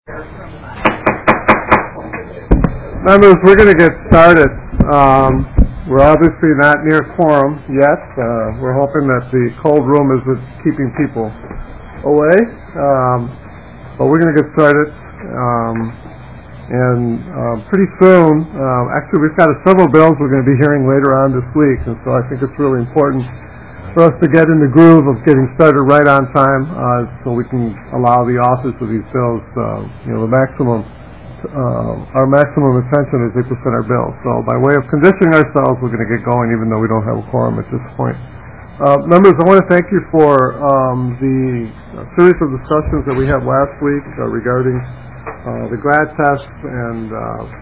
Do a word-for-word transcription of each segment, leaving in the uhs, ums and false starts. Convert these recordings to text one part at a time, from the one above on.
Members, we're going to get started. Um, we're obviously not near quorum yet. Uh, we're hoping that the cold room is keeping people away. Um, but we're going to get started. Um, and uh, pretty soon, uh, actually we've got several bills we're going to be hearing later on this week. And so I think it's really important for us to get in the groove of getting started right on time uh, so we can allow the authors of these bills, uh, you know, the maximum Uh, our maximum attention as they present our bills. So by way of conditioning ourselves, we're going to get going even though we don't have a quorum at this point. Uh, members, I want to thank you for um, the series of discussions that we had last week uh, regarding uh, the grad test and uh,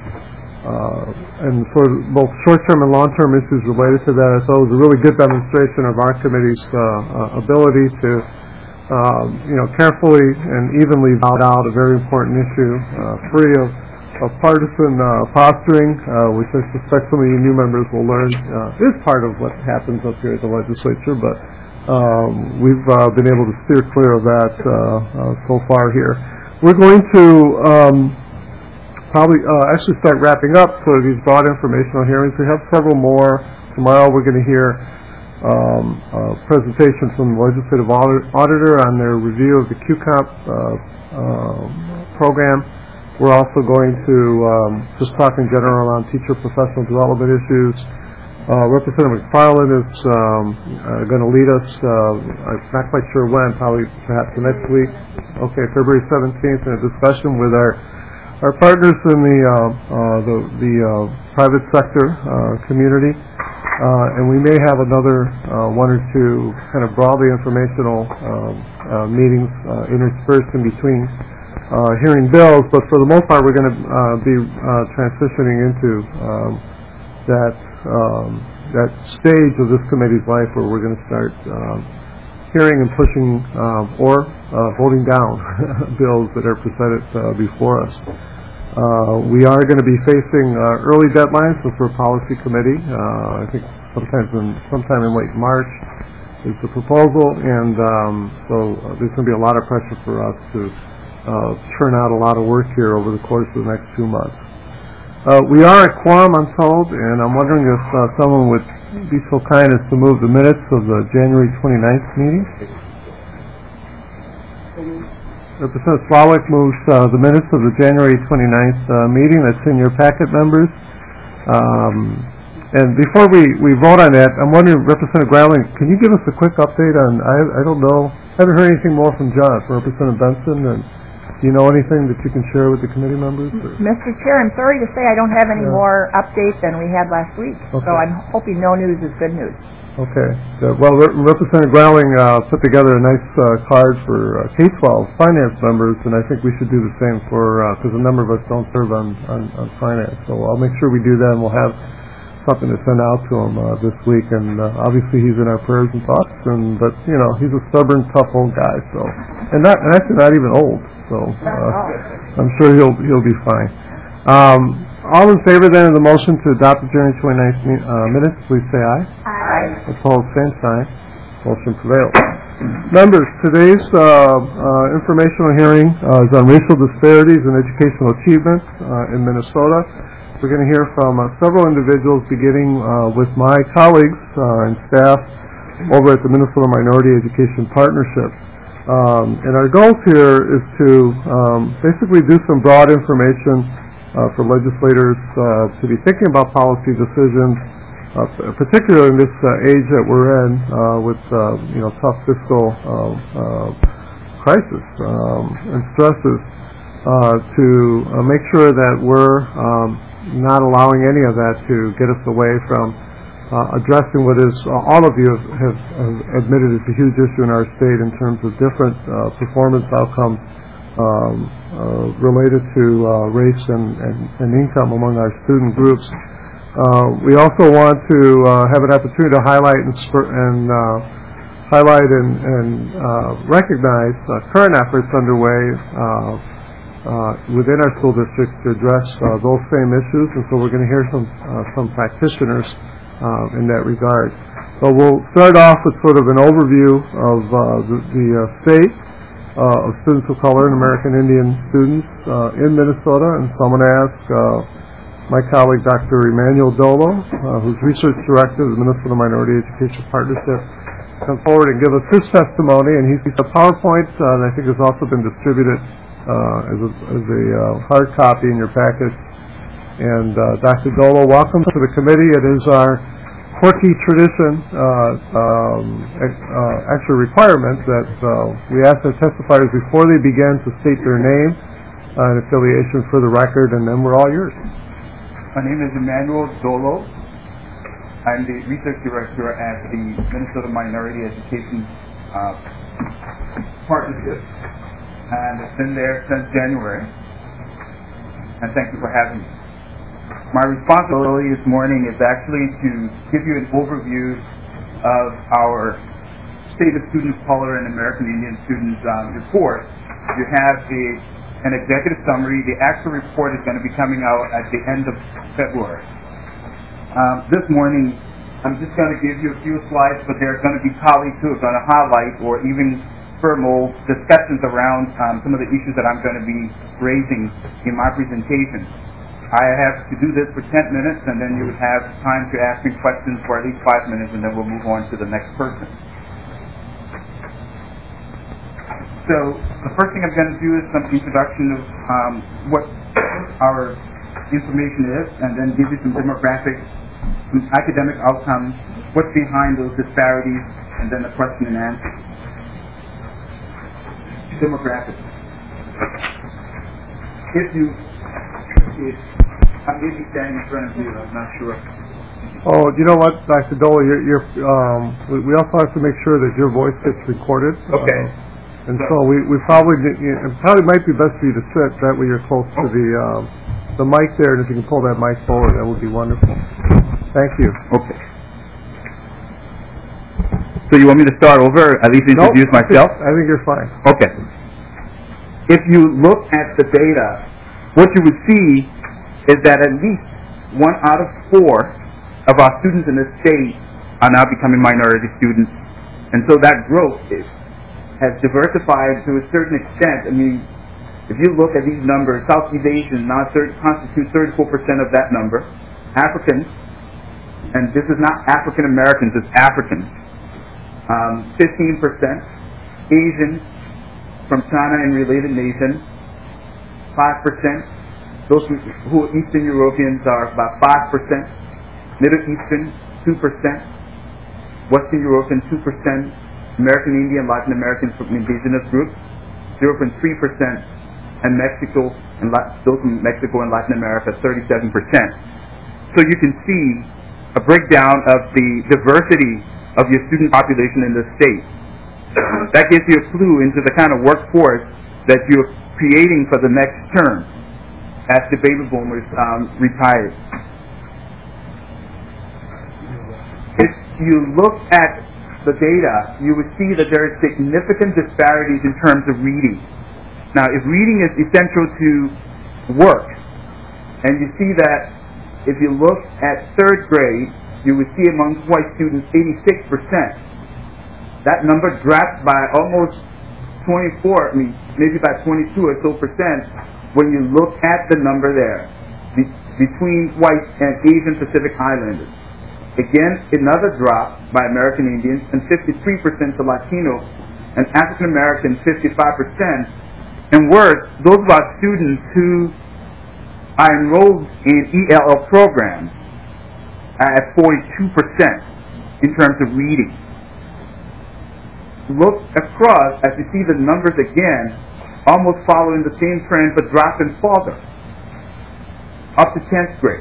uh, and for both short-term and long-term issues related to that. I thought it was a really good demonstration of our committee's uh, uh, ability to Uh, you know, carefully and evenly vowed out a very important issue, uh, free of, of partisan uh, posturing, uh, which I suspect some of you new members will learn uh, is part of what happens up here at the legislature, but um, we've uh, been able to steer clear of that uh, uh, so far here. We're going to um, probably uh, actually start wrapping up for these broad informational hearings. We have several more. Tomorrow we're going to hear Um, a presentation from the Legislative Auditor on their review of the Q COMP uh, uh, program. We're also going to um, just talk in general on teacher professional development issues. Uh, Representative McFarland is um, uh, going to lead us, uh, I'm not quite sure when, probably perhaps the next week, okay, February seventeenth, in a discussion with our our partners in the, uh, uh, the, the uh, private sector uh, community. Uh, and we may have another uh, one or two kind of broadly informational um, uh, meetings uh, interspersed in between uh, hearing bills, but for the most part we're going to uh, be uh, transitioning into um, that um, that stage of this committee's life where we're going to start um, hearing and pushing um, or uh, voting down bills that are presented uh, before us. Uh, we are going to be facing uh, early deadlines for policy committee. Uh, I think sometimes in, sometime in late March is the proposal, and um, so uh, there's going to be a lot of pressure for us to uh, churn out a lot of work here over the course of the next two months. Uh, we are at quorum, I'm told, and I'm wondering if uh, someone would be so kind as to move the minutes of the January twenty-ninth meeting. Representative Slawick moves uh, the minutes of the January twenty-ninth uh, meeting. That's in your packet, members. Um, and before we, we vote on that, I'm wondering, Representative Greiling, can you give us a quick update on, I, I don't know, I haven't heard anything more from John, from Representative Benson, and do you know anything that you can share with the committee members? Or? Mister Chair, I'm sorry to say I don't have any yeah. more updates than we had last week, okay. So I'm hoping no news is good news. Okay. Uh, well, Re- Representative Greiling uh, put together a nice uh, card for uh, K twelve finance members, and I think we should do the same for, because uh, a number of us don't serve on, on, on finance. So I'll make sure we do that, and we'll have something to send out to him uh, this week. And uh, obviously he's in our prayers and thoughts, and but, you know, he's a stubborn, tough old guy. So, and, not, and actually not even old. So uh, I'm sure he'll he'll be fine. Um, all in favor then of the motion to adopt the January twenty-ninth uh, minutes, please say aye. Aye. Opposed, same sign. Motion prevails. Members, today's uh, uh, informational hearing uh, is on racial disparities in educational achievement uh, in Minnesota. We're going to hear from uh, several individuals, beginning uh, with my colleagues uh, and staff over at the Minnesota Minority Education Partnership. Um, and our goal here is to um, basically do some broad information uh, for legislators uh, to be thinking about policy decisions, uh, particularly in this uh, age that we're in uh, with uh, you know tough fiscal uh, uh, crisis um, and stresses, uh, to uh, make sure that we're um, not allowing any of that to get us away from Uh, addressing what is, uh, all of you have, have, have admitted is a huge issue in our state in terms of different uh, performance outcomes um, uh, related to uh, race and, and, and income among our student groups. Uh, we also want to uh, have an opportunity to highlight and, spur, and uh, highlight and, and uh, recognize uh, current efforts underway uh, uh, within our school districts to address uh, those same issues, and so we're going to hear some uh, some practitioners Uh, in that regard. So we'll start off with sort of an overview of uh, the, the uh, state uh, of students of color and American Indian students uh, in Minnesota. And so I'm going to ask uh, my colleague, Doctor Emmanuel Dolo, uh, who's Research Director of the Minnesota Minority Education Partnership, come forward and give us his testimony. And he's a PowerPoint, uh, and I think has also been distributed uh, as a, as a uh, hard copy in your package. And uh, Doctor Dolo, welcome to the committee. It is our quirky tradition, uh, um, uh, actually requirement, that uh, we ask our testifiers before they begin to state their name uh, and affiliation for the record, and then we're all yours. My name is Emmanuel Dolo. I'm the Research Director at the Minnesota Minority Education uh, Partnership, and it's been there since January, and thank you for having me. My responsibility this morning is actually to give you an overview of our State of Student of Color and American Indian Students um, report. You have a an executive summary. The actual report is going to be coming out at the end of February. Um, this morning, I'm just going to give you a few slides, but there are going to be colleagues who are going to highlight or even formal discussions around um, some of the issues that I'm going to be raising in my presentation. I have to do this for ten minutes, and then you would have time to ask me questions for at least five minutes, and then we'll move on to the next person. So the first thing I'm going to do is some introduction of um, what our information is, and then give you some demographics, some academic outcomes, what's behind those disparities, and then the question and answer. Demographics. If you, if, I'm maybe standing in front of you, I'm not sure. Oh, you know what, Doctor Dole, you're, you're, um, we, we also have to make sure that your voice gets recorded. Okay. Uh, And so we, we probably it probably might be best for you to sit. That way you're close to the um, the mic there, and if you can pull that mic forward, that would be wonderful. Thank you. Okay. So you want me to start over? At least introduce nope, myself? I think you're fine. Okay. If you look at the data, what you would see is that at least one out of four of our students in the state are now becoming minority students, and so that growth is has diversified to a certain extent. I mean, if you look at these numbers, Southeast Asians now constitute thirty-four percent of that number. Africans, and this is not African Americans, it's Africans, um, fifteen percent. Asians from China and related nations, five percent. Those who are Eastern Europeans are about five percent. Middle Eastern, two percent. Western European, two percent. American Indian, Latin American from indigenous groups, zero point three percent, and Mexico and La- those from Mexico and Latin America, thirty-seven percent. So you can see a breakdown of the diversity of your student population in the state. That gives you a clue into the kind of workforce that you're creating for the next term as the baby boomers um, retire. If you look at the data, you would see that there are significant disparities in terms of reading. Now, if reading is essential to work, and you see that if you look at third grade, you would see among white students eighty-six percent. That number drops by almost twenty-four, I mean, maybe by twenty-two or so percent when you look at the number there be- between white and Asian Pacific Islanders. Again, another drop by American Indians, and fifty-three percent to Latino, and African Americans, fifty-five percent. And worse, those of our students who are enrolled in E L L programs are at forty-two percent in terms of reading. Look across as you see the numbers again, almost following the same trend but dropping further, up to tenth grade.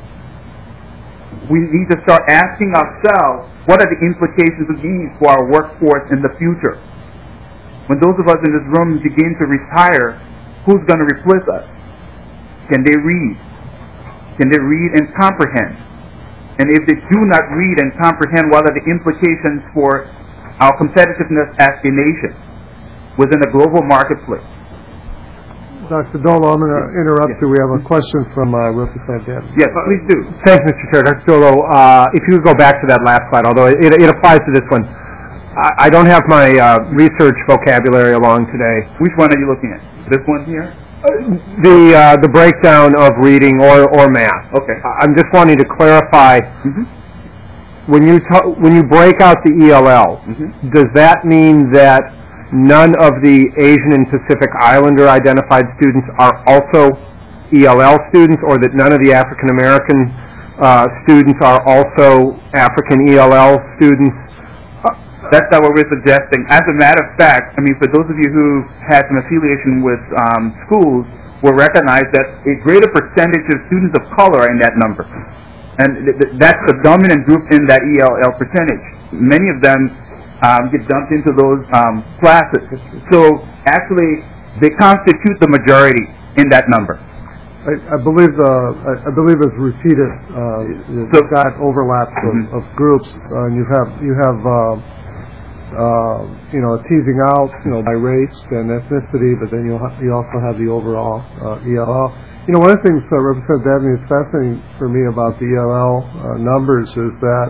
We need to start asking ourselves, what are the implications of these for our workforce in the future? When those of us in this room begin to retire, who's going to replace us? Can they read? Can they read and comprehend? And if they do not read and comprehend, what are the implications for our competitiveness as a nation within a global marketplace? Doctor Dolo, I'm going to interrupt yes. you. We have a question from uh, Representative Gabbard. Yes, please do. Thanks, Mister Chair. Doctor Dolo, uh, if you would go back to that last slide, although it, it applies to this one. I, I don't have my uh, research vocabulary along today. Which one are you looking at? This one here? The uh, the breakdown of reading or, or math. Okay. I'm just wanting to clarify, Mm-hmm. when you ta- when you break out the E L L, Mm-hmm. does that mean that none of the Asian and Pacific Islander identified students are also E L L students, or that none of the African American uh, students are also African E L L students? That's not what we're suggesting. As a matter of fact, I mean, for those of you who had some affiliation with um, schools, will recognize that a greater percentage of students of color are in that number. And th- th- that's the dominant group in that E L L percentage. Many of them um, get dumped into those um, classes. So actually, they constitute the majority in that number. I, I believe uh, I, I believe it's repeated. Uh, So- you've got overlaps of, Mhm. of groups, uh, and you have you have uh, uh, you know teasing out you know by race and ethnicity, but then you ha- you also have the overall uh, E L L. You know, one of the things uh, Representative Dabney is fascinating for me about the E L L uh, numbers is that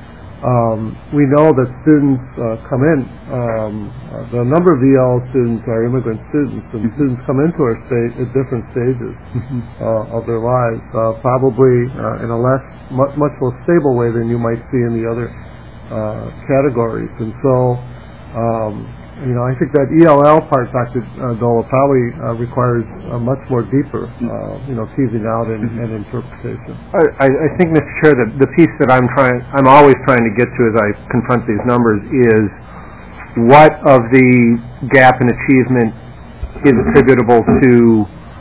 um, we know that students uh, come in. Um, uh, the number of E L L students are immigrant students, and students come into our state at different stages uh, of their lives, uh, probably uh, in a less, much, much more stable way than you might see in the other uh, categories. And so, um, you know, I think that E L L part, Doctor Dola, probably uh, requires a much more deeper, uh, you know, teasing out and, and interpretation. I, I think, Mister Chair, that the piece that I'm trying, I'm always trying to get to as I confront these numbers is what of the gap in achievement is attributable to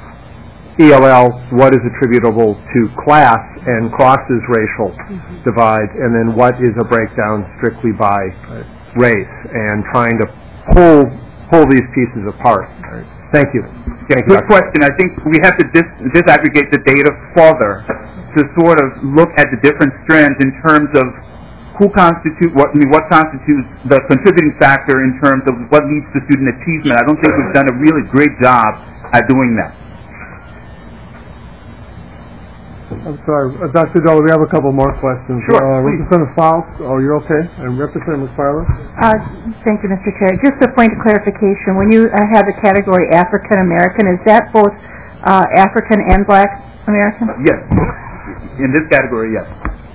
E L L, what is attributable to class and crosses racial divides, and then what is a breakdown strictly by race, and trying to pull pull these pieces apart. Thank you. Yeah, Thank you, good Doctor question. I think we have to dis- disaggregate the data further to sort of look at the different strands in terms of who constitute what. I mean, what constitutes the contributing factor in terms of what leads to student achievement. I don't think we've done a really great job at doing that. I'm sorry, uh, Doctor Dola, we have a couple more questions. Sure, Uh, please. Representative Faust, oh, you're okay? And Representative McFarland? Uh, thank you, Mister Chair. Just a point of clarification. When you uh, have the category African American, is that both uh, African and Black American? Yes. In this category, yes.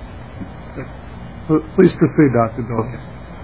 P- Please proceed, Doctor Dola.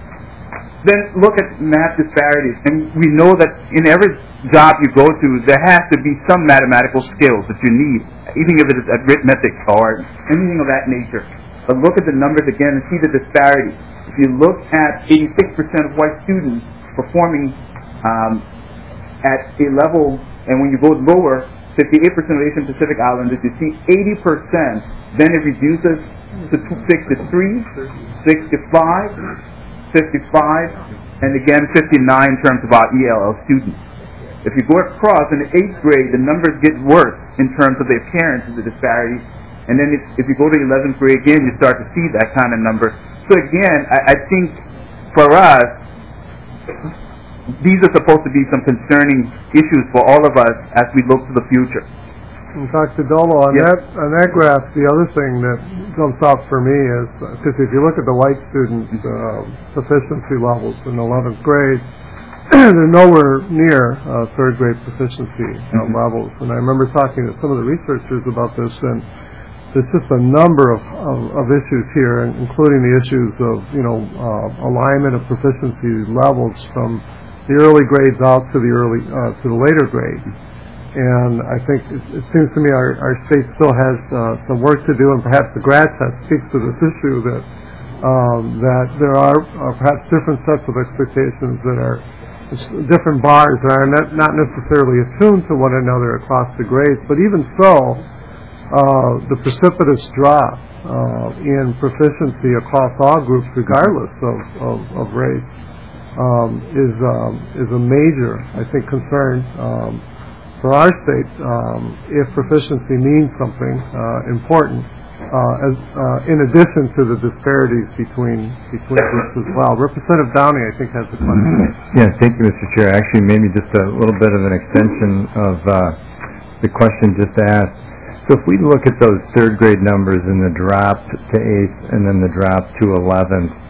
Then look at math disparities, and we know that in every job you go to, there has to be some mathematical skills that you need, even if it is arithmetic or anything of that nature. But look at the numbers again and see the disparity. If you look at eighty-six percent of white students performing um, at a level, and when you go lower, fifty-eight percent of Asian Pacific Islanders, you see eighty percent, then it reduces to sixty-three, sixty-five, fifty-five, and again fifty-nine in terms of our E L L students. If you go across in the eighth grade, the numbers get worse in terms of the appearance of the disparity. And then if, if you go to eleventh grade again, you start to see that kind of number. So again, I, I think for us, these are supposed to be some concerning issues for all of us as we look to the future. And Doctor Dolo, on Yes. that on that graph, the other thing that jumps out for me is, because if you look at the white students' uh, proficiency levels in eleventh grade, they're nowhere near uh, third grade proficiency uh, Mm-hmm. levels. And I remember talking to some of the researchers about this, and there's just a number of, of, of issues here, including the issues of, you know, uh, alignment of proficiency levels from the early grades out to the early uh, to the later grades. And I think it, it seems to me our, our state still has uh, some work to do, and perhaps the grad test speaks to this issue that um, that there are uh, perhaps different sets of expectations that are different bars that are not, not necessarily attuned to one another across the grades. But even so, uh, the precipitous drop uh, in proficiency across all groups, regardless of, of, of race, um, is um, is a major, I think, concern. Um, For our state, um, if proficiency means something uh, important, uh, as, uh, in addition to the disparities between between groups as well. Representative Downey, I think, has a question. Yeah, thank you, Mister Chair. Actually, maybe just a little bit of an extension of uh, the question just asked. So if we look at those third grade numbers and the drop to eighth and then the drop to eleventh,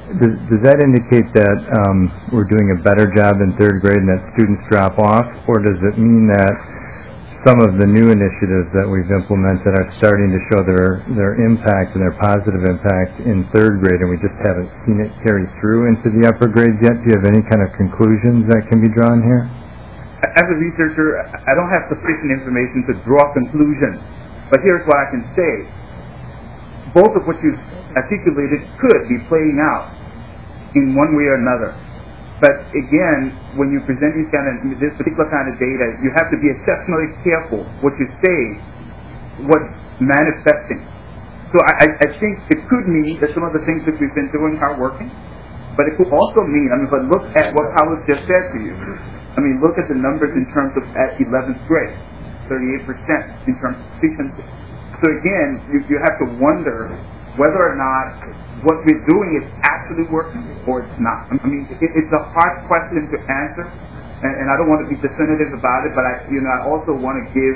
does, does that indicate that um, we're doing a better job in third grade and that students drop off, or does it mean that some of the new initiatives that we've implemented are starting to show their their impact and their positive impact in third grade, and we just haven't seen it carry through into the upper grades yet? Do you have any kind of conclusions that can be drawn here? As a researcher, I don't have sufficient information to draw conclusions, but here's what I can say. Both of what you've articulated could be playing out in one way or another. But again, when you present these kind of, this particular kind of data, you have to be exceptionally careful what you say, what's manifesting. So I, I, I think it could mean that some of the things that we've been doing are working, but it could also mean, I mean, but look at what Carlos just said to you. I mean, look at the numbers in terms of at eleventh grade, thirty-eight percent in terms of efficiency. So again, you, you have to wonder whether or not what we're doing is actually working or it's not. I mean, it, it's a hard question to answer, and, and I don't want to be definitive about it, but I, you know, I also want to give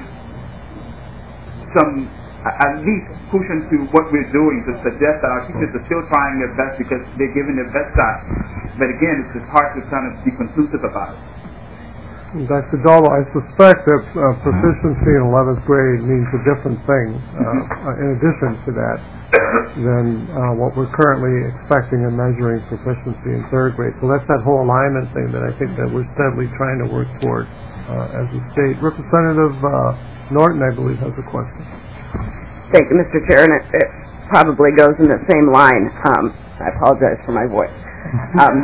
some, at least cushion to what we're doing to suggest that our teachers are still trying their best because they're giving their best shot. But again, it's just hard to kind of be conclusive about it. Doctor Dolo, I suspect that uh, proficiency in eleventh grade means a different thing, uh, uh, in addition to that, than uh, what we're currently expecting and measuring proficiency in third grade. So that's that whole alignment thing that I think that we're steadily trying to work toward uh, as a state. Representative uh, Norton, I believe, has a question. Thank you, Mister Chair, and it, it probably goes in the same line. Um, I apologize for my voice. Um,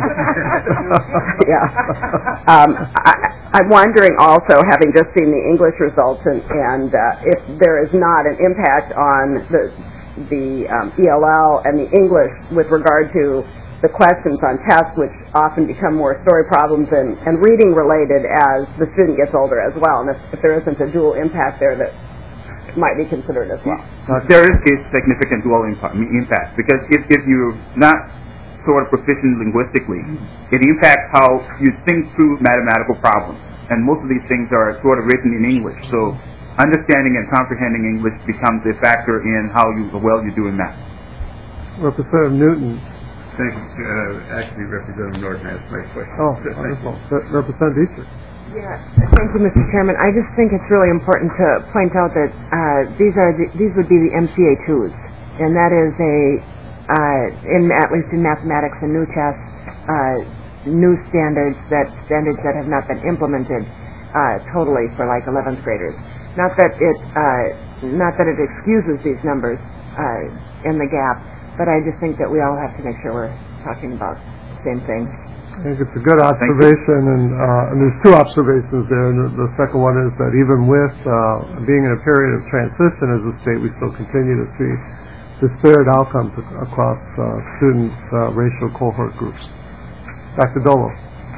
yeah. Um, I, I'm wondering also, having just seen the English results, and, and uh, if there is not an impact on the the um, E L L and the English with regard to the questions on tests, which often become more story problems and, and reading related as the student gets older as well, and if, if there isn't a dual impact there that might be considered as well. There is a significant dual impact, impact because if, if you're not sort of proficient linguistically, it impacts how you think through mathematical problems. And most of these things are sort of written in English. So understanding and comprehending English becomes a factor in how you, well you do in math. Representative Newton. Thank you. Uh, actually, Representative Norton asked my question. Oh, wonderful. Representative Easter. Yeah, thank you, Mister Chairman. I just think it's really important to point out that uh, these are the, these would be the M C A twos, and that is a uh, in at least in mathematics and new tests, uh, new standards that standards that have not been implemented uh, totally for like eleventh graders. Not that it uh, not that it excuses these numbers uh, in the gap, but I just think that we all have to make sure we're talking about the same thing. I think it's a good observation, and, uh, and there's two observations there. And the, the second one is that even with uh, being in a period of transition as a state, we still continue to see disparate outcomes ac- across uh, students' uh, racial cohort groups. Doctor Dolo.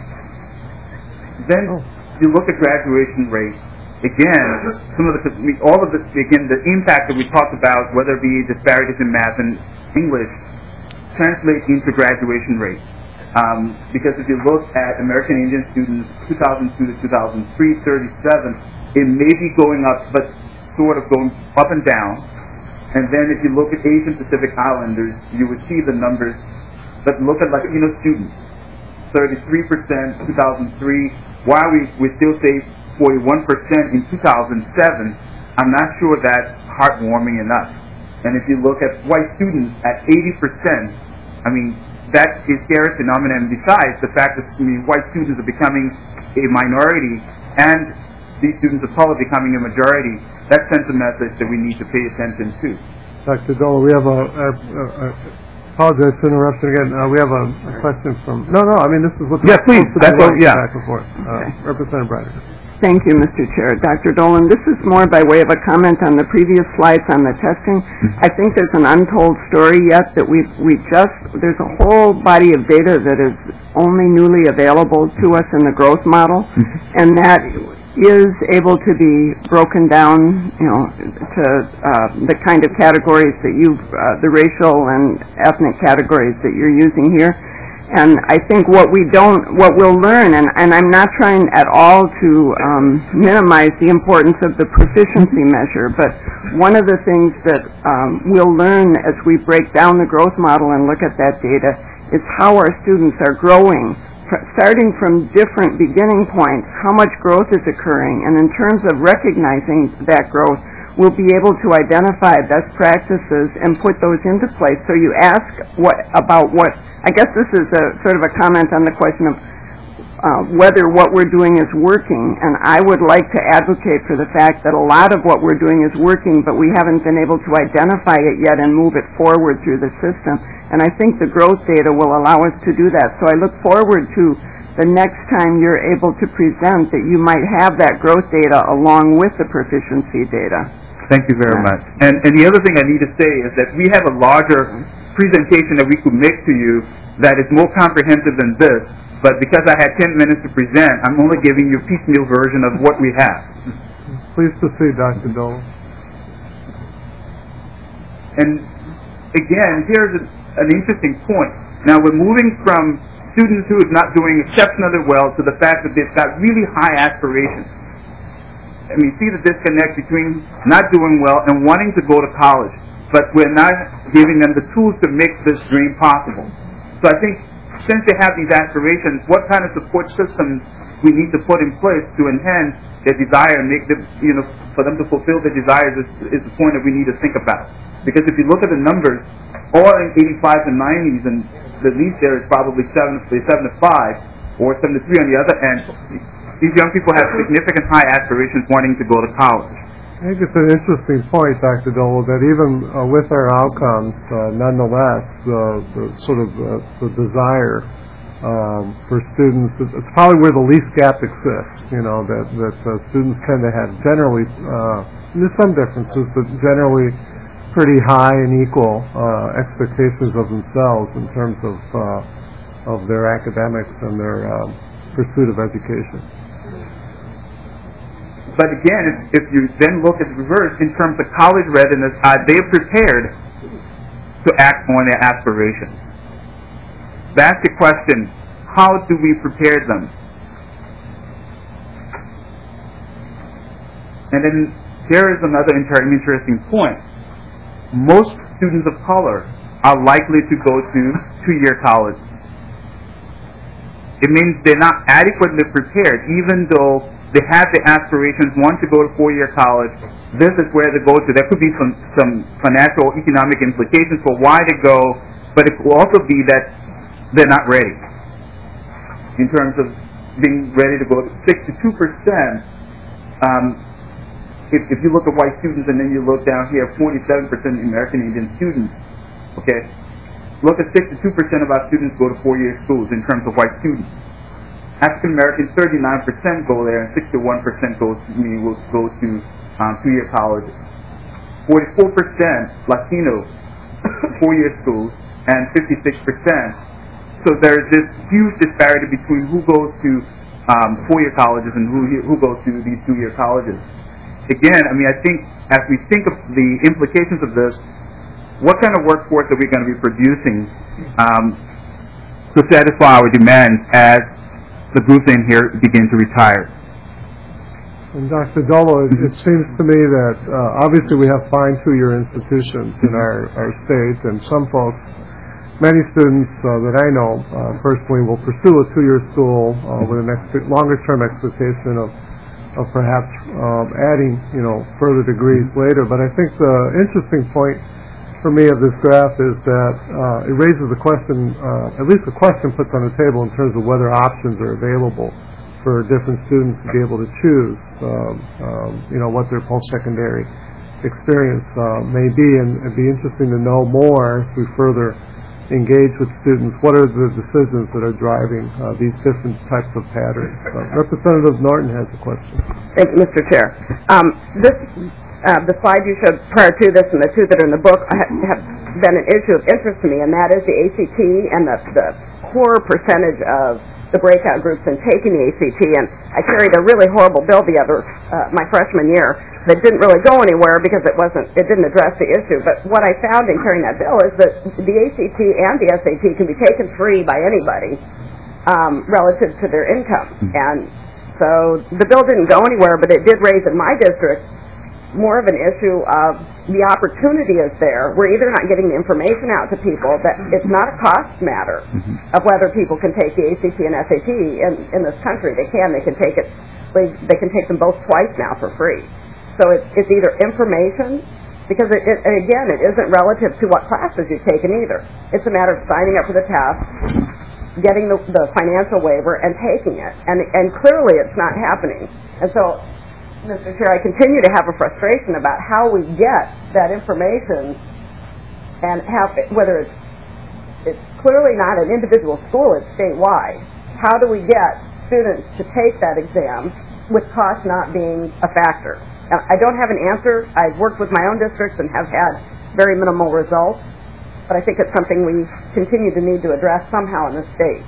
Then oh. you look at graduation rates. Again, some of the all of the again the impact that we talked about, whether it be disparities in math and English, translate into graduation rates. Um, because if you look at American Indian students, two thousand two to two thousand three, thirty-seven, it may be going up, but sort of going up and down. And then if you look at Asian Pacific Islanders, you would see the numbers. But look at Latino students, thirty-three percent two thousand three, while we, we still say forty-one percent in two thousand seven, I'm not sure that's heartwarming enough. And if you look at white students at eighty percent, I mean, that is scary phenomenon. And besides the fact that I mean, white students are becoming a minority and these students of color becoming a majority, that sends a message that we need to pay attention to. Doctor Dolo, we have a, a, a, a apologize for interruption again. Uh, we have a, a question from, no, no, I mean, this is what. Yes, please. That's what, yeah. Back and forth. Uh, okay. Representative Breider. Thank you, Mister Chair. Doctor Dolan, this is more by way of a comment on the previous slides on the testing. I think there's an untold story yet that we we just, there's a whole body of data that is only newly available to us in the growth model, and that is able to be broken down, you know, to uh, the kind of categories that you've, uh, the racial and ethnic categories that you're using here. And I think what we don't, what we'll learn, and, and I'm not trying at all to um, minimize the importance of the proficiency measure, but one of the things that um, we'll learn as we break down the growth model and look at that data It's how our students are growing, fr- starting from different beginning points, how much growth is occurring, and in terms of recognizing that growth, we'll be able to identify best practices and put those into place. So you ask what about what, I guess this is a sort of a comment on the question of uh, whether what we're doing is working, and I would like to advocate for the fact that a lot of what we're doing is working, but we haven't been able to identify it yet and move it forward through the system. And I think the growth data will allow us to do that. So I look forward to the next time you're able to present that you might have that growth data along with the proficiency data. Thank you very much. And, and the other thing I need to say is that we have a larger presentation that we could make to you that is more comprehensive than this, but because I had ten minutes to present, I'm only giving you a piecemeal version of what we have. Please proceed, Doctor Dolan. And again, here's a, an interesting point. Now we're moving from students who are not doing exceptionally well to the fact that they've got really high aspirations. And we see the disconnect between not doing well and wanting to go to college, but we're not giving them the tools to make this dream possible. So I think since they have these aspirations, what kind of support systems we need to put in place to enhance their desire and make them, you know, for them to fulfill their desires is, is the point that we need to think about. Because if you look at the numbers, all in eighty-fives and nineties, and the least there is probably seven, seven to five, or seven to three on the other end, these young people have significant high aspirations wanting to go to college. I think it's an interesting point, Doctor Dole, that even uh, with our outcomes, uh, nonetheless, uh, the sort of uh, the desire um, for students, it's probably where the least gap exists, you know, that, that uh, students tend to have generally, uh, there's some differences, but generally pretty high and equal uh, expectations of themselves in terms of, uh, of their academics and their um, pursuit of education. But again, if, if you then look at the reverse, in terms of college readiness, are they prepared to act on their aspirations? That's the question. How do we prepare them? And then there is another inter- interesting point. Most students of color are likely to go to two-year college. It means they're not adequately prepared, even though they have the aspirations, want to go to four-year college. This is where they go to. There could be some, some financial, economic implications for why they go, but it could also be that they're not ready in terms of being ready to go. sixty-two percent, um, if, if you look at white students and then you look down here, forty-seven percent American Indian students, okay? Look at sixty-two percent of our students go to four-year schools in terms of white students. African Americans, thirty-nine percent go there, and sixty-one percent goes to, meaning will go to um, two-year colleges. forty-four percent Latino, four-year schools, and fifty-six percent. So there's this huge disparity between who goes to um, four-year colleges and who who goes to these two-year colleges. Again, I mean, I think as we think of the implications of this, what kind of workforce are we going to be producing um, to satisfy our demands as the groups in here begin to retire? And Doctor Dolo, it, it seems to me that uh, obviously we have fine two-year institutions in our, our state, and some folks, many students uh, that I know uh, personally will pursue a two-year school uh, with an ex- longer-term expectation of, of perhaps um, adding, you know, further degrees later. But I think the interesting point for me of this graph is that uh, it raises the question, uh, at least the question puts on the table in terms of whether options are available for different students to be able to choose, um, um, you know, what their post-secondary experience uh, may be. And it'd be interesting to know more as we further engage with students. What are the decisions that are driving uh, these different types of patterns? Uh, Representative Norton has a question. Thank you, Mister Chair. Um, this Uh, the slide you showed prior to this and the two that are in the book have, have been an issue of interest to me, and that is the A C T and the, the poor percentage of the breakout groups in taking the A C T. And I carried a really horrible bill the other, uh, my freshman year that didn't really go anywhere because it wasn't, it didn't address the issue. But what I found in carrying that bill is that the A C T and the S A T can be taken free by anybody um, relative to their income. And so the bill didn't go anywhere, but it did raise in my district more of an issue of the opportunity is there. We're either not getting the information out to people that it's not a cost matter Mm-hmm. of whether people can take the A C T and S A T in, in this country. They can. They can take it. They, they can take them both twice now for free. So it's, it's either information, because it, it, again, it isn't relative to what classes you've taken either. It's a matter of signing up for the test, getting the, the financial waiver, and taking it. And, and clearly it's not happening. And so, Mister Chair, I continue to have a frustration about how we get that information and have, whether it's, it's clearly not an individual school, it's statewide. How do we get students to take that exam with cost not being a factor? Now, I don't have an answer. I've worked with my own districts and have had very minimal results, but I think it's something we continue to need to address somehow in the state.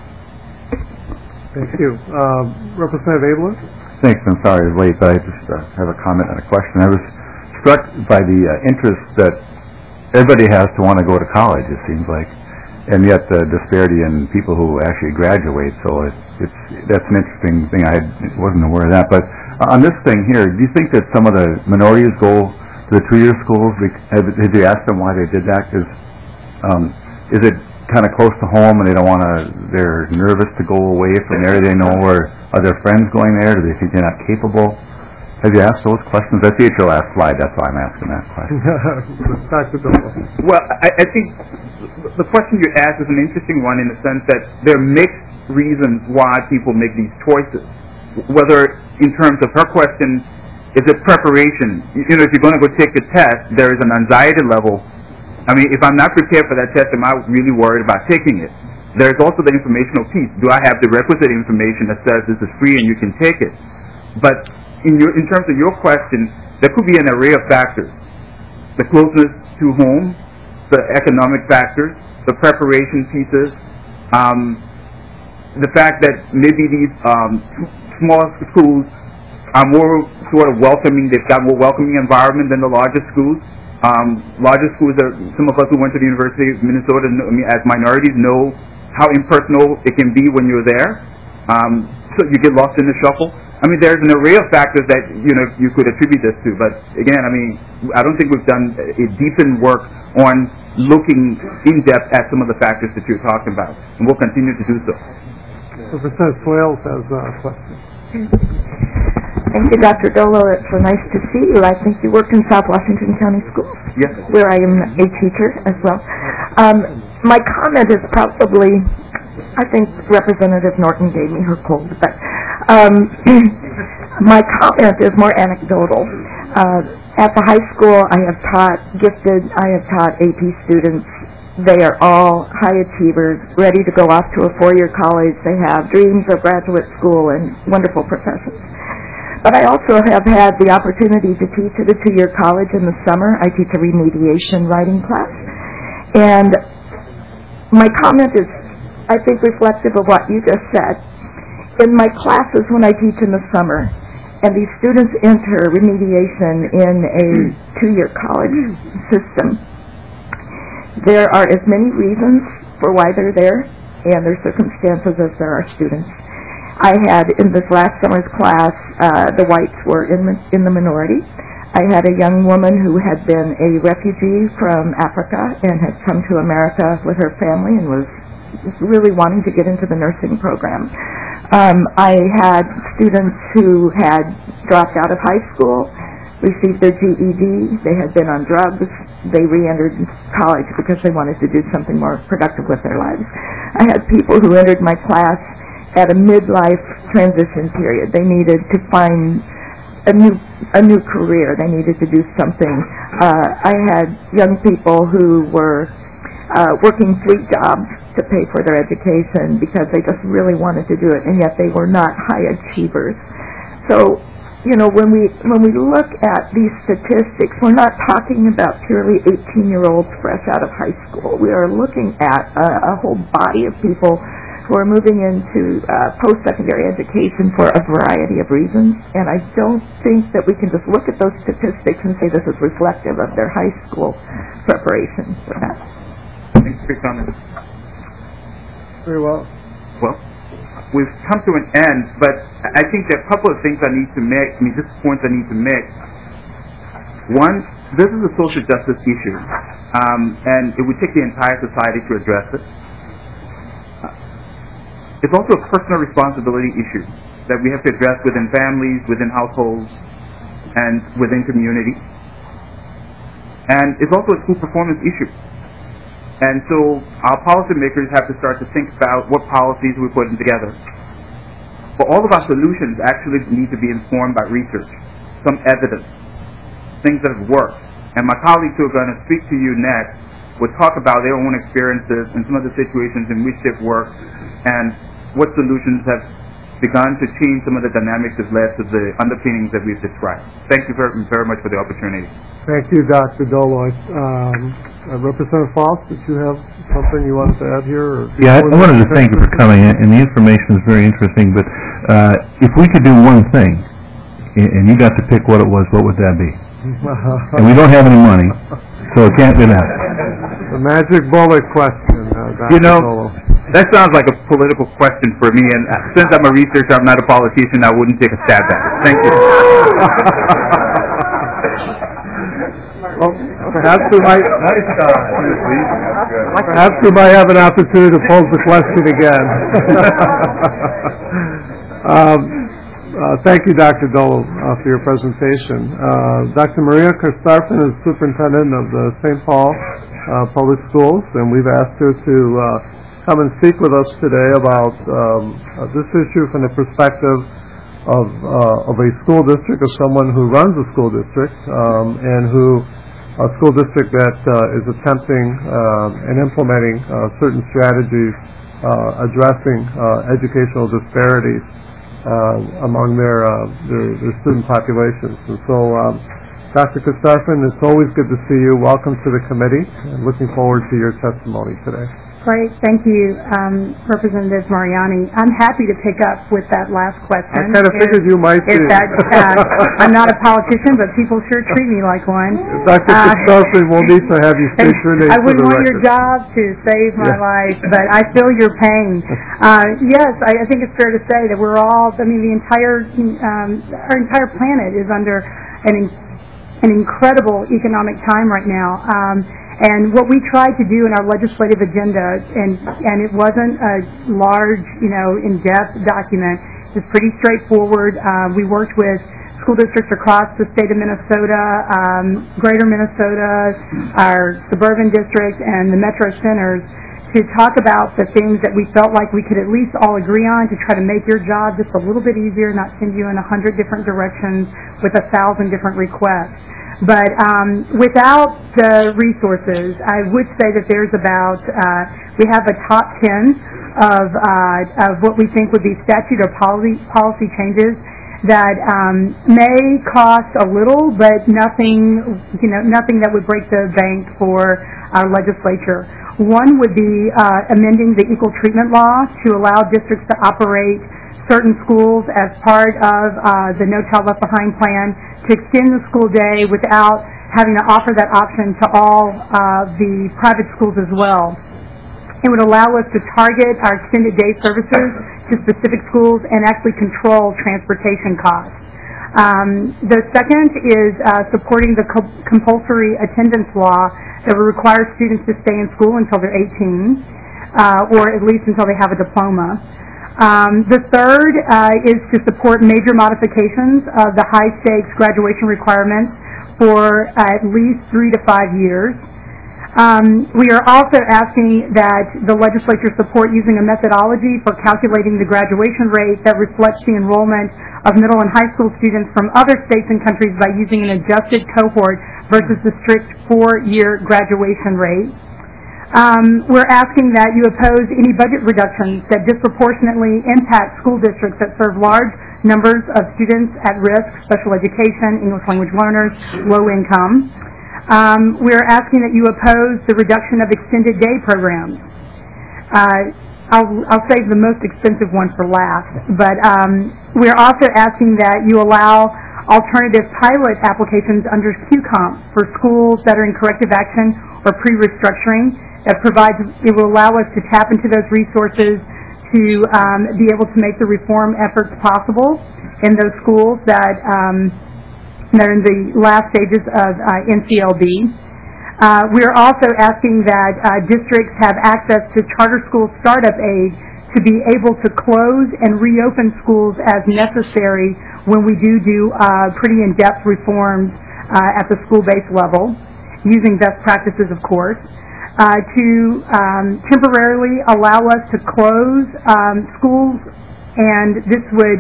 Thank you. Uh, Representative Abler? Thanks. I'm sorry I'm late, but I just uh, have a comment and a question. I was struck by the uh, interest that everybody has to want to go to college, it seems like, and yet the disparity in people who actually graduate. So it, it's that's an interesting thing. I had, wasn't aware of that. But uh, on this thing here, do you think that some of the minorities go to the two-year schools? Have, did you ask them why they did that? Because um, is it kind of close to home and they don't want to, they're nervous to go away from there? They know, or are their friends going there? Do they think they're not capable? Have you asked those questions? I see it's your last slide, that's why I'm asking that question. Doctor Dolan. Well, I, I think the question you asked is an interesting one in the sense that there are mixed reasons why people make these choices. Whether in terms of her question, is it preparation? You know, if you're going to go take the test, there is an anxiety level. I mean, if I'm not prepared for that test, am I really worried about taking it? There's also the informational piece. Do I have the requisite information that says this is free and you can take it? But in, your, in terms of your question, there could be an array of factors. The closeness to home, the economic factors, the preparation pieces, um, the fact that maybe these um, small schools are more sort of welcoming, they've got more welcoming environment than the larger schools. Um, larger schools, are, some of us who went to the University of Minnesota know, I mean, as minorities know how impersonal it can be when you're there. Um, so you get lost in the shuffle. I mean, there's an array of factors that, you know, you could attribute this to. But again, I mean, I don't think we've done a decent work on looking in depth at some of the factors that you're talking about. And we'll continue to do so. Representative Swales has a question. Thank you, Doctor Dolo. It's so nice to see you. I think you work in South Washington County Schools, yes, where I am a teacher as well. Um, my comment is probably, I think Representative Norton gave me her cold, but um, my comment is more anecdotal. Uh, at the high school, I have taught gifted, I have taught A P students. They are all high achievers, ready to go off to a four-year college. They have dreams of graduate school and wonderful professions. But I also have had the opportunity to teach at a two-year college in the summer. I teach a remediation writing class. And my comment is, I think, reflective of what you just said. In my classes when I teach in the summer, and these students enter remediation in a two-year college system, there are as many reasons for why they're there and their circumstances as there are students. I had, in this last summer's class, uh, the whites were in, in the minority. I had a young woman who had been a refugee from Africa and had come to America with her family and was really wanting to get into the nursing program. Um, I had students who had dropped out of high school, received their G E D, they had been on drugs, they re-entered college because they wanted to do something more productive with their lives. I had people who entered my class at a midlife transition period. They needed to find a new a new career. They needed to do something. Uh, I had young people who were uh, working three jobs to pay for their education because they just really wanted to do it, and yet they were not high achievers. So, you know, when we when we look at these statistics, we're not talking about purely eighteen-year-olds fresh out of high school. We are looking at a, a whole body of people who are moving into uh, post-secondary education for a variety of reasons, and I don't think that we can just look at those statistics and say this is reflective of their high school preparation for that. Thanks for your comments. Very well. Well, we've come to an end, but I think there are a couple of things I need to make, I mean, just points I need to make. One, this is a social justice issue, um, and it would take the entire society to address it. It's also a personal responsibility issue that we have to address within families, within households, and within communities. And it's also a school performance issue. And so our policymakers have to start to think about what policies we're putting together. But all of our solutions actually need to be informed by research, some evidence, things that have worked. And my colleagues who are going to speak to you next will talk about their own experiences and some of the situations in which they've worked and what solutions have begun to change some of the dynamics that led to the underpinnings that we've described. Thank you very, very much for the opportunity. Thank you, Doctor Dolo. Um, uh, Representative Foss, did you have something you wanted to add here? Or yeah, I, I wanted to thank you for coming, and the information is very interesting, but uh, if we could do one thing, and you got to pick what it was, what would that be? And we don't have any money, so it can't be that. The magic bullet question, uh, Doctor You know, Dolo. That sounds like a political question for me, and since I'm a researcher, I'm not a politician, I wouldn't take a stab at it. Thank you. Well, perhaps we might, perhaps we might have an opportunity to pose the question again. um, uh, thank you, Doctor Dole, uh, for your presentation. Uh, Doctor Maria Kostarfin is superintendent of the Saint Paul uh, Public Schools, and we've asked her to uh, come and speak with us today about um, uh, this issue from the perspective of uh, of a school district, of someone who runs a school district, um, and who a school district that uh, is attempting uh, and implementing uh, certain strategies uh, addressing uh, educational disparities uh, among their, uh, their their student populations. And so, um, Doctor Kostarfin, it's always good to see you. Welcome to the committee, and looking forward to your testimony today. Great. Thank you, um, Representative Mariani. I'm happy to pick up with that last question. I kind of figured you might be. Is that, uh, I'm not a politician, but people sure treat me like one. Doctor Uh, Kostarfin, we'll need to have you state your name I for the wouldn't want record. your job to save my Yeah. life, but I feel your pain. Uh, yes, I, I think it's fair to say that we're all, I mean, the entire, um, our entire planet is under an, in, an incredible economic time right now. Um, And what we tried to do in our legislative agenda, and and it wasn't a large, you know, in-depth document. It's pretty straightforward. Uh, we worked with school districts across the state of Minnesota, um, greater Minnesota, our suburban district, and the metro centers to talk about the things that we felt like we could at least all agree on to try to make your job just a little bit easier, not send you in a hundred different directions with a thousand different requests. But um, without the resources, I would say that there's about, uh, we have a top ten of, uh, of what we think would be statute or policy, policy changes that um, may cost a little, but nothing, you know, nothing that would break the bank for our legislature. One would be uh, amending the equal treatment law to allow districts to operate certain schools as part of uh, the No Child Left Behind plan to extend the school day without having to offer that option to all uh, the private schools as well. It would allow us to target our extended day services to specific schools and actually control transportation costs. Um, the second is uh, supporting the co- compulsory attendance law that would require students to stay in school until they're eighteen, uh, or at least until they have a diploma. Um, the third uh, is to support major modifications of the high-stakes graduation requirements for uh, at least three to five years. Um, we are also asking that the legislature support using a methodology for calculating the graduation rate that reflects the enrollment of middle and high school students from other states and countries by using an adjusted cohort versus the strict four-year graduation rate. Um, we're asking that you oppose any budget reductions that disproportionately impact school districts that serve large numbers of students at risk, special education, English language learners, low income. Um, we're asking that you oppose the reduction of extended day programs. Uh, I'll, I'll save the most expensive one for last, but um, we're also asking that you allow alternative pilot applications under Q COMP for schools that are in corrective action or pre-restructuring. That provides, it will allow us to tap into those resources to um, be able to make the reform efforts possible in those schools that um, and they're in the last stages of uh, N C L B. Uh, we are also asking that uh, districts have access to charter school startup aid to be able to close and reopen schools as necessary when we do do uh, pretty in-depth reforms uh, at the school-based level, using best practices, of course, uh, to um, temporarily allow us to close um, schools, and this would,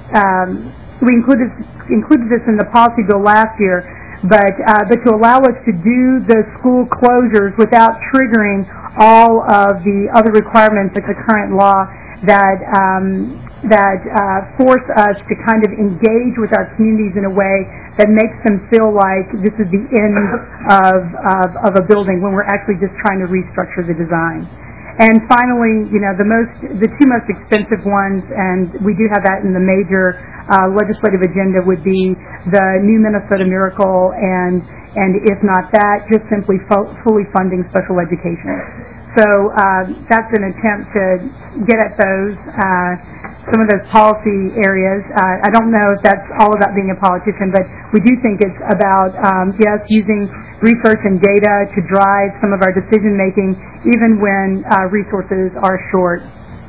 um, we included, included this in the policy bill last year, but uh, but to allow us to do the school closures without triggering all of the other requirements of the current law that um, that uh, force us to kind of engage with our communities in a way that makes them feel like this is the end of of, of a building when we're actually just trying to restructure the design. And finally, you know, the most, the two most expensive ones, and we do have that in the major uh, legislative agenda, would be the new Minnesota Miracle, and and if not that, just simply fo- fully funding special education. So uh, that's an attempt to get at those uh, some of those policy areas. Uh, I don't know if that's all about being a politician, but we do think it's about um, yes, using research and data to drive some of our decision making, even when uh, resources are short.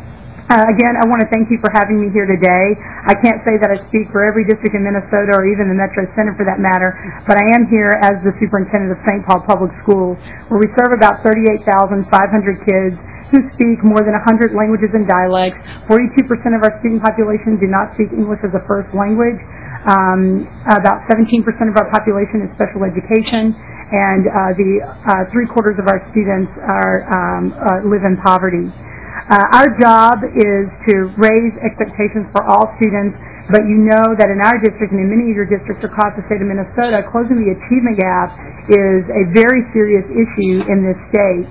Uh, again, I want to thank you for having me here today. I can't say that I speak for every district in Minnesota or even the Metro Center for that matter, but I am here as the superintendent of Saint Paul Public Schools, where we serve about thirty-eight thousand five hundred kids who speak more than one hundred languages and dialects. forty-two percent of our student population do not speak English as a first language. Um, about seventeen percent of our population is special education, and uh, the uh, three quarters of our students are um, uh, live in poverty. Uh, our job is to raise expectations for all students, but you know that in our district and in many of your districts across the state of Minnesota, closing the achievement gap is a very serious issue in this state.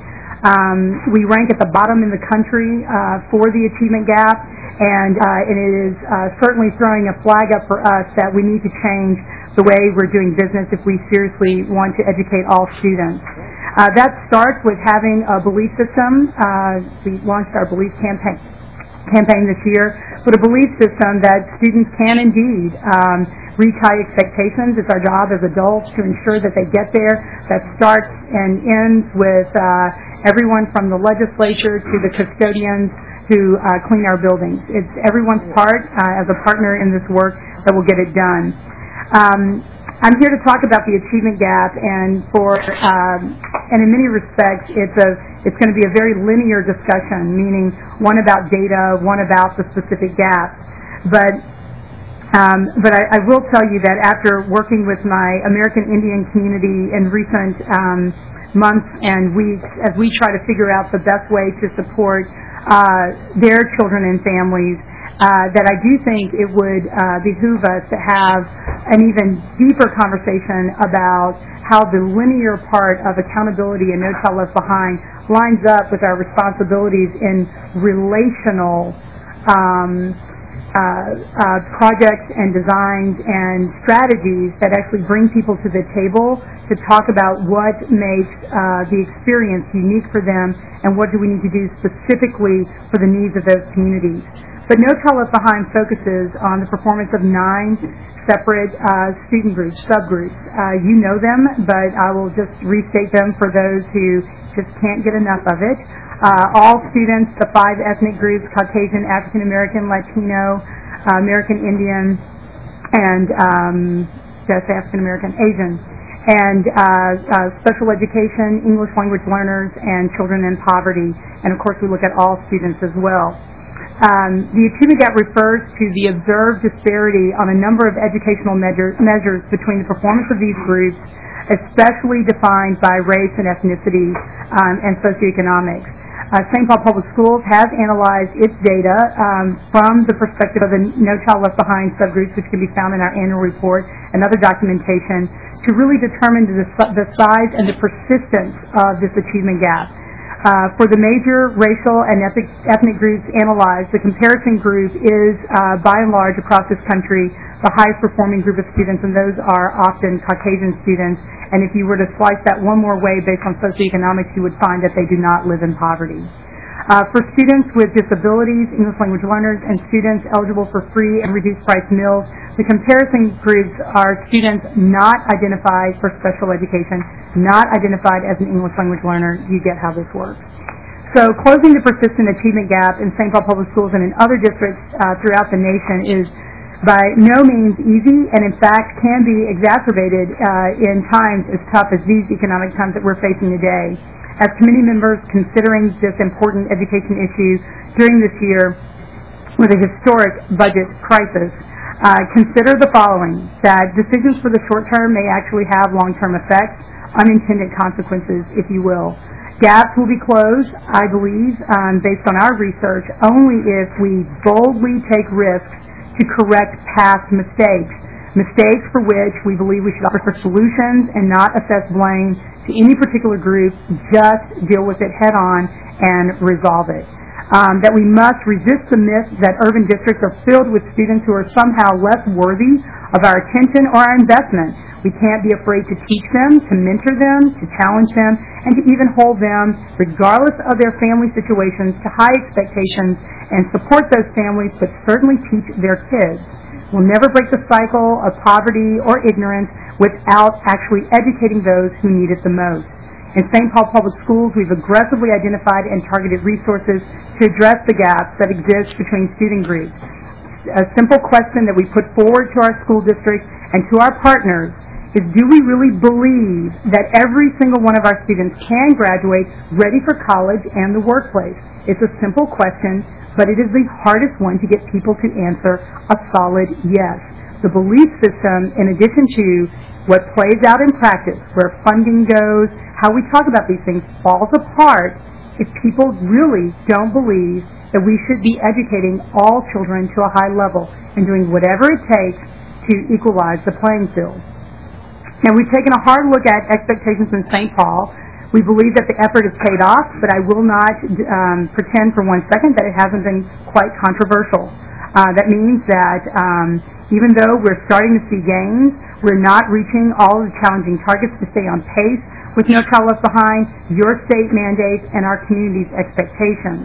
Um, we rank at the bottom in the country uh, for the achievement gap, and, uh, and it is uh, certainly throwing a flag up for us that we need to change the way we're doing business if we seriously want to educate all students. Uh, that starts with having a belief system. Uh, we launched our belief campaign campaign this year, but a belief system that students can indeed um, reach high expectations. It's our job as adults to ensure that they get there. That starts and ends with uh, everyone from the legislature to the custodians who uh, clean our buildings. It's everyone's part uh, as a partner in this work that will get it done. Um, I'm here to talk about the achievement gap, and for um, and in many respects, it's a it's going to be a very linear discussion, meaning one about data, one about the specific gaps. But um, but I, I will tell you that after working with my American Indian community in recent um, months and weeks, as we try to figure out the best way to support uh, their children and families, Uh, that I do think it would uh, behoove us to have an even deeper conversation about how the linear part of accountability and No Child Left Behind lines up with our responsibilities in relational um, uh, uh, projects and designs and strategies that actually bring people to the table to talk about what makes uh, the experience unique for them and what do we need to do specifically for the needs of those communities. But No Child Left Behind focuses on the performance of nine separate uh, student groups, subgroups. Uh, you know them, but I will just restate them for those who just can't get enough of it. Uh, all students, the five ethnic groups, Caucasian, African American, Latino, uh, American Indian, and um, just African American, Asian. And uh, uh, special education, English language learners, and children in poverty. And of course we look at all students as well. Um, the achievement gap refers to the observed disparity on a number of educational measure, measures between the performance of these groups, especially defined by race and ethnicity um, and socioeconomics. Uh, Saint Paul Public Schools has analyzed its data um, from the perspective of the No Child Left Behind subgroups, which can be found in our annual report and other documentation, to really determine the, the size and the persistence of this achievement gap. Uh, for the major racial and ethnic, ethnic groups analyzed, the comparison group is, uh, by and large, across this country, the highest performing group of students, and those are often Caucasian students. And if you were to slice that one more way based on socioeconomics, you would find that they do not live in poverty. Uh, for students with disabilities, English language learners, and students eligible for free and reduced price meals, the comparison groups are students not identified for special education, not identified as an English language learner. You get how this works. So closing the persistent achievement gap in Saint Paul Public Schools and in other districts uh, throughout the nation is by no means easy, and in fact can be exacerbated uh, in times as tough as these economic times that we're facing today. As committee members considering this important education issue during this year with a historic budget crisis, uh, consider the following, that decisions for the short term may actually have long-term effects, unintended consequences, if you will. Gaps will be closed, I believe, um, based on our research, only if we boldly take risks to correct past mistakes, mistakes for which we believe we should offer solutions and not assess blame to any particular group, just deal with it head on and resolve it. Um, that we must resist the myth that urban districts are filled with students who are somehow less worthy of our attention or our investment. We can't be afraid to teach them, to mentor them, to challenge them, and to even hold them, regardless of their family situations, to high expectations and support those families, but certainly teach their kids. We'll never break the cycle of poverty or ignorance without actually educating those who need it the most. In Saint Paul Public Schools, we've aggressively identified and targeted resources to address the gaps that exist between student groups. A simple question that we put forward to our school district and to our partners is, do we really believe that every single one of our students can graduate ready for college and the workplace? It's a simple question, but it is the hardest one to get people to answer a solid yes. The belief system, in addition to what plays out in practice, where funding goes, how we talk about these things, falls apart if people really don't believe that we should be educating all children to a high level and doing whatever it takes to equalize the playing field. Now, we've taken a hard look at expectations in Saint Paul. We believe that the effort has paid off, but I will not um, pretend for one second that it hasn't been quite controversial. Uh, that means that um, even though we're starting to see gains, we're not reaching all of the challenging targets to stay on pace with No Child Left Behind, your state mandates, and our community's expectations.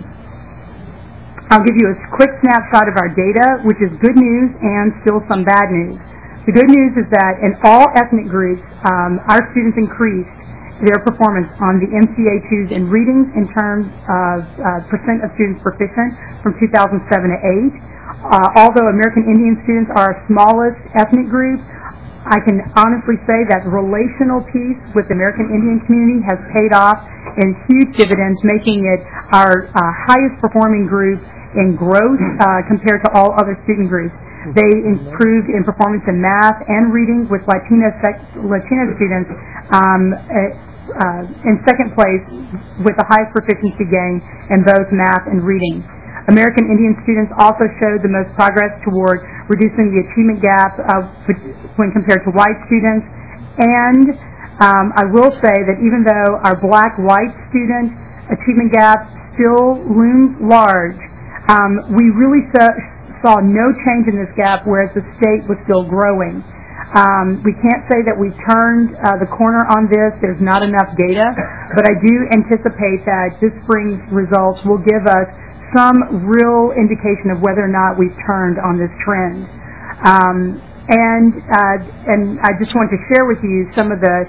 I'll give you a quick snapshot of our data, which is good news and still some bad news. The good news is that in all ethnic groups, um, our students increased their performance on the M C A twos in readings in terms of uh, percent of students proficient from two thousand seven to eight. Uh, although American Indian students are our smallest ethnic group, I can honestly say that relational piece with the American Indian community has paid off in huge dividends, making it our uh, highest performing group in growth uh, compared to all other student groups. They improved in performance in math and reading, with Latina, Latina students um, uh, in second place with the highest proficiency gain in both math and reading. American Indian students also showed the most progress toward reducing the achievement gap uh, when compared to white students. And um, I will say that even though our black-white student achievement gap still looms large, um, we really saw, saw no change in this gap, whereas the state was still growing. Um, we can't say that we've turned uh, the corner on this. There's not enough data, but I do anticipate that this spring's results will give us some real indication of whether or not we've turned on this trend. Um, and uh, and I just want to share with you some of the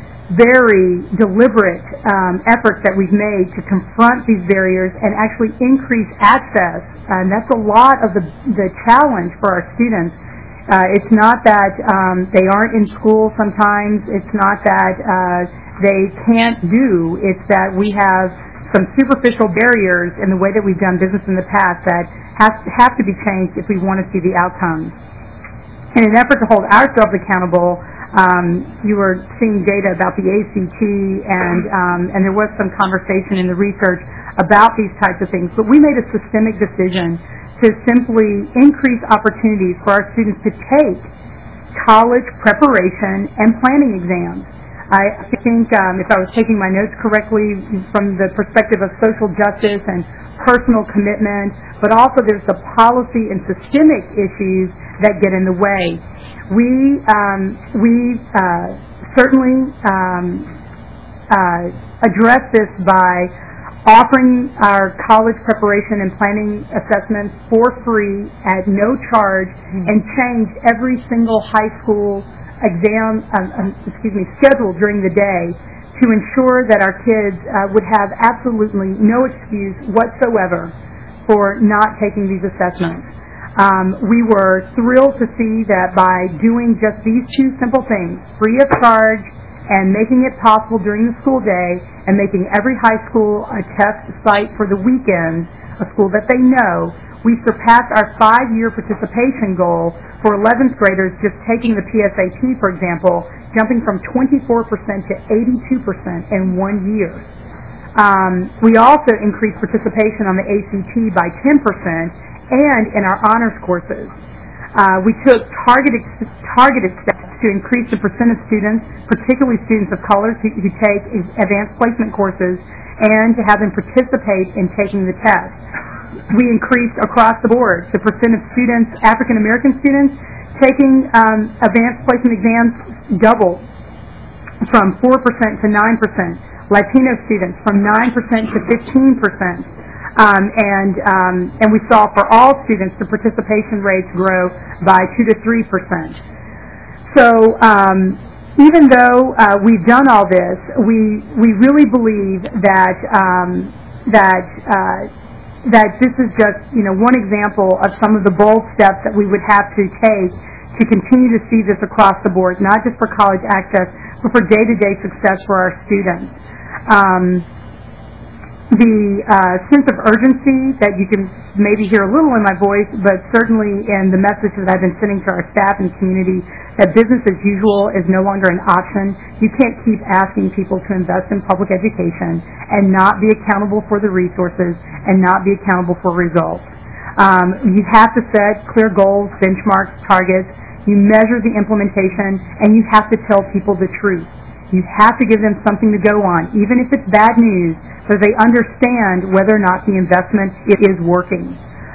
very deliberate um, efforts that we've made to confront these barriers and actually increase access. And that's a lot of the, the challenge for our students. Uh, it's not that um, they aren't in school sometimes. It's not that uh, they can't do. It's that we have some superficial barriers in the way that we've done business in the past that has, have to be changed if we want to see the outcomes. In an effort to hold ourselves accountable, um, you were seeing data about the A C T, and um, and there was some conversation in the research about these types of things. But we made a systemic decision to simply increase opportunities for our students to take college preparation and planning exams. I think um, if I was taking my notes correctly from the perspective of social justice and personal commitment, but also there's the policy and systemic issues that get in the way. We um, we uh, certainly um, uh, address this by offering our college preparation and planning assessments for free at no charge, and changed every single high school exam, um, um, excuse me, schedule during the day to ensure that our kids uh, would have absolutely no excuse whatsoever for not taking these assessments. Um, we were thrilled to see that by doing just these two simple things, free of charge and making it possible during the school day, and making every high school a test site for the weekend, a school that they know, we surpassed our five-year participation goal for eleventh graders just taking the P S A T, for example, jumping from twenty-four percent to eighty-two percent in one year. Um, we also increased participation on the A C T by ten percent and in our honors courses. Uh, we took targeted, targeted steps to increase the percent of students, particularly students of color, who, who take advanced placement courses, and to have them participate in taking the test. We increased across the board the percent of students, African American students, taking um, advanced placement exams doubled from four percent to nine percent. Latino students from nine percent to fifteen percent. Um, and um, and we saw for all students the participation rates grow by two to three percent. So um, even though uh, we've done all this, we we really believe that um, that uh, that this is just you know one example of some of the bold steps that we would have to take to continue to see this across the board, not just for college access, but for day-to-day success for our students. Um, the uh, sense of urgency that you can maybe hear a little in my voice, but certainly in the message that I've been sending to our staff and community, that business as usual is no longer an option. You can't keep asking people to invest in public education and not be accountable for the resources and not be accountable for results. Um, you have to set clear goals, benchmarks, targets. You measure the implementation, and you have to tell people the truth. You have to give them something to go on, even if it's bad news, so they understand whether or not the investment is working.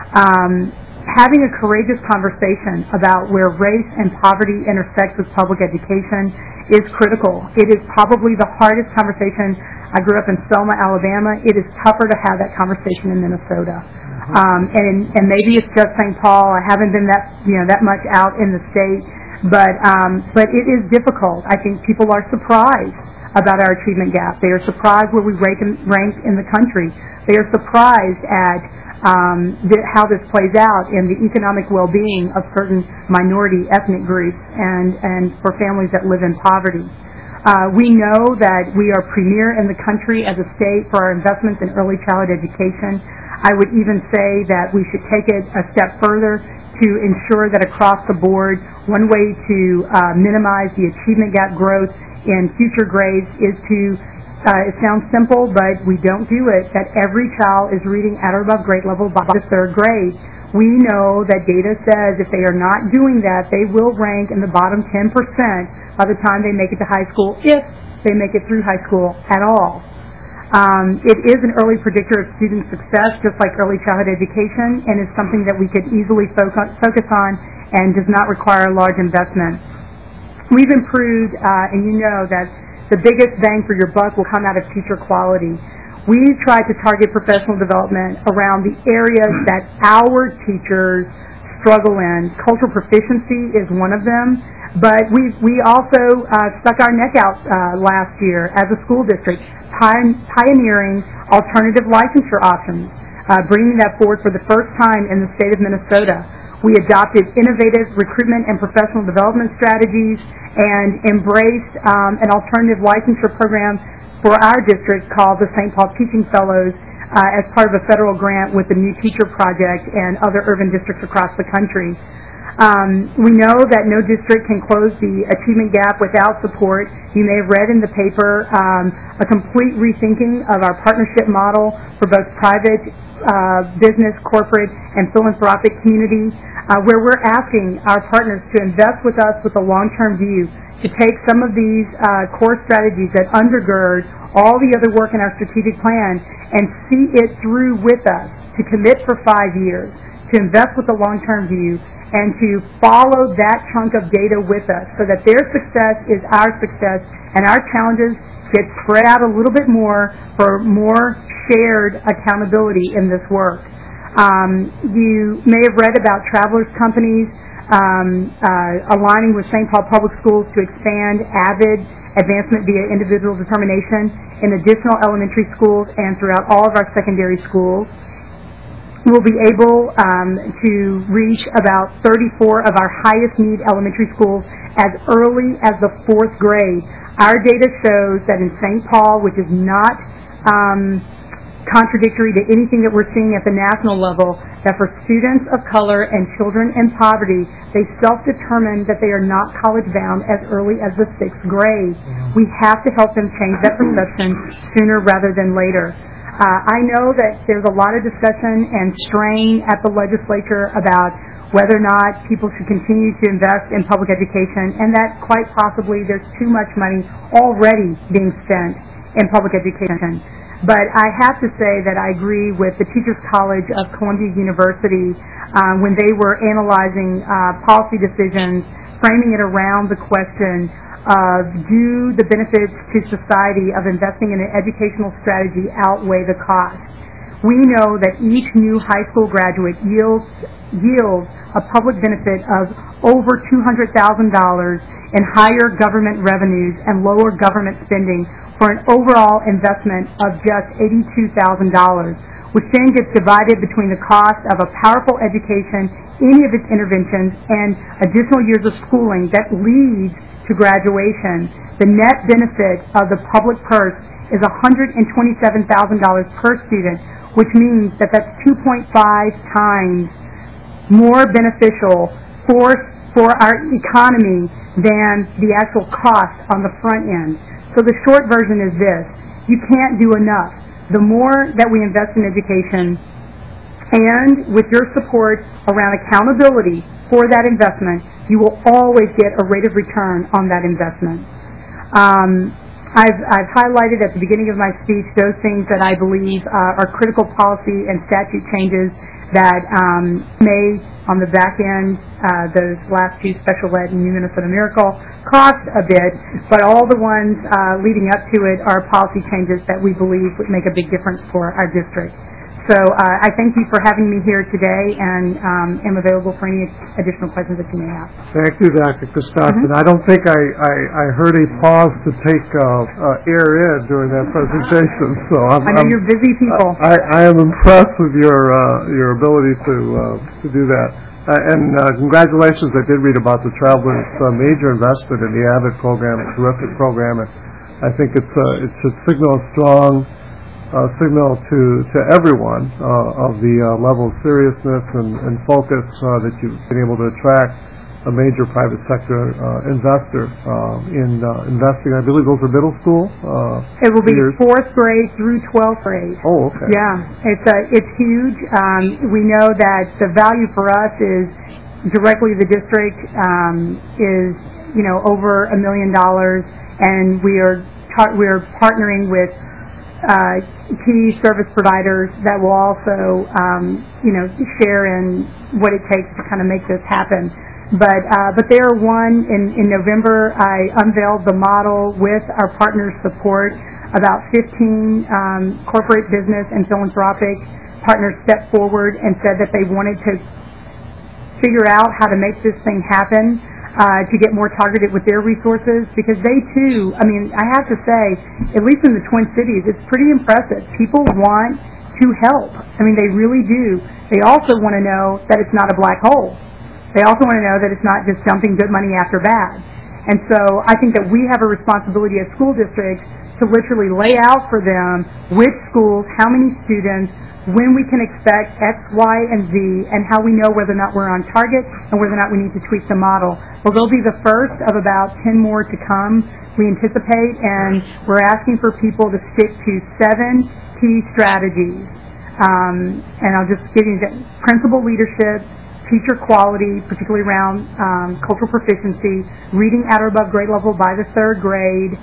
Um, having a courageous conversation about where race and poverty intersect with public education is critical. It is probably the hardest conversation. I grew up in Selma, Alabama. It is tougher to have that conversation in Minnesota. Um, and, and maybe it's just Saint Paul. I haven't been that, you know, that much out in the state. But um, but it is difficult. I think people are surprised about our achievement gap. They are surprised where we rank in, rank in the country. They are surprised at um, the, how this plays out in the economic well-being of certain minority ethnic groups and, and for families that live in poverty. Uh, we know that we are premier in the country as a state for our investments in early childhood education. I would even say that we should take it a step further to ensure that across the board, one way to uh, minimize the achievement gap growth in future grades is to, uh, it sounds simple, but we don't do it, that every child is reading at or above grade level by the third grade. We know that data says if they are not doing that, they will rank in the bottom ten percent by the time they make it to high school, if they make it through high school at all. Um, it is an early predictor of student success, just like early childhood education, and is something that we could easily focus, focus on and does not require a large investment. We've improved, uh, and you know that the biggest bang for your buck will come out of teacher quality. We've tried to target professional development around the areas that our teachers struggle in. Cultural proficiency is one of them, but we we also uh, stuck our neck out uh, last year as a school district, pioneering alternative licensure options, uh, bringing that forward for the first time in the state of Minnesota. We adopted innovative recruitment and professional development strategies and embraced um, an alternative licensure program for our district called the Saint Paul Teaching Fellows uh, as part of a federal grant with the New Teacher Project and other urban districts across the country. Um, we know that no district can close the achievement gap without support. You may have read in the paper um, a complete rethinking of our partnership model for both private, uh, business, corporate, and philanthropic community, uh, where we're asking our partners to invest with us with a long-term view, to take some of these uh, core strategies that undergird all the other work in our strategic plan and see it through with us, to commit for five years, to invest with a long-term view, and to follow that chunk of data with us so that their success is our success and our challenges get spread out a little bit more for more shared accountability in this work. Um, you may have read about Travelers companies um, uh, aligning with Saint Paul Public Schools to expand AVID, advancement via individual determination, in additional elementary schools and throughout all of our secondary schools. We'll be able um, to reach about thirty-four of our highest need elementary schools as early as the fourth grade. Our data shows that in Saint Paul, which is not um, contradictory to anything that we're seeing at the national level, that for students of color and children in poverty, they self-determine that they are not college-bound as early as the sixth grade. We have to help them change that perception sooner rather than later. Uh, I know that there's a lot of discussion and strain at the legislature about whether or not people should continue to invest in public education, and that quite possibly there's too much money already being spent in public education. But I have to say that I agree with the Teachers College of Columbia University um, when they were analyzing uh, policy decisions, framing it around the question of do the benefits to society of investing in an educational strategy outweigh the cost. We know that each new high school graduate yields, yields a public benefit of over two hundred thousand dollars in higher government revenues and lower government spending for an overall investment of just eighty-two thousand dollars, which then gets divided between the cost of a powerful education, any of its interventions, and additional years of schooling that leads to graduation. The net benefit of the public purse is one hundred twenty-seven thousand dollars per student, which means that that's two point five times more beneficial for, for our economy than the actual cost on the front end. So the short version is this: you can't do enough. The more that we invest in education, and with your support around accountability for that investment, you will always get a rate of return on that investment. Um, I've, I've highlighted at the beginning of my speech those things that I believe uh, are critical policy and statute changes that um, may, on the back end, uh, those last two, Special Ed and New Minnesota Miracle, cost a bit, but all the ones uh, leading up to it are policy changes that we believe would make a big difference for our district. So uh, I thank you for having me here today, and um, am available for any additional questions that you may have. Thank you, Doctor Gustafson. Mm-hmm. I don't think I, I, I heard a pause to take uh, uh, air in during that presentation. So I'm, I know I'm, you're busy people. I, I am impressed with your uh, your ability to uh, to do that. Uh, and uh, congratulations! I did read about the Travelers' uh, major investment in the AVID program, a terrific program, and I think it's uh, it should signal a strong Uh, signal to, to everyone uh, of the uh, level of seriousness and, and focus uh, that you've been able to attract a major private sector uh, investor uh, in uh, investing. I believe those are middle school. Uh, it will be years. fourth grade through twelfth grade. Oh, okay. Yeah, it's uh, it's huge. Um, we know that the value for us is directly the district um, is you know over a million dollars, and we are tar- we are partnering with Uh, key service providers that will also, um, you know, share in what it takes to kind of make this happen. But uh, but there are one in, in November. I unveiled the model with our partners' support. About fifteen um, corporate business and philanthropic partners stepped forward and said that they wanted to figure out how to make this thing happen. Uh, to get more targeted with their resources, because they too, I mean, I have to say, at least in the Twin Cities, it's pretty impressive. People want to help. I mean, they really do. They also want to know that it's not a black hole. They also want to know that it's not just dumping good money after bad. And so I think that we have a responsibility as school districts to literally lay out for them which schools, how many students, when we can expect X, Y, and Z, and how we know whether or not we're on target and whether or not we need to tweak the model. Well, they'll be the first of about ten more to come, we anticipate, and we're asking for people to stick to seven key strategies. Um, and I'll just give you the principal leadership, teacher quality, particularly around um, cultural proficiency, reading at or above grade level by the third grade,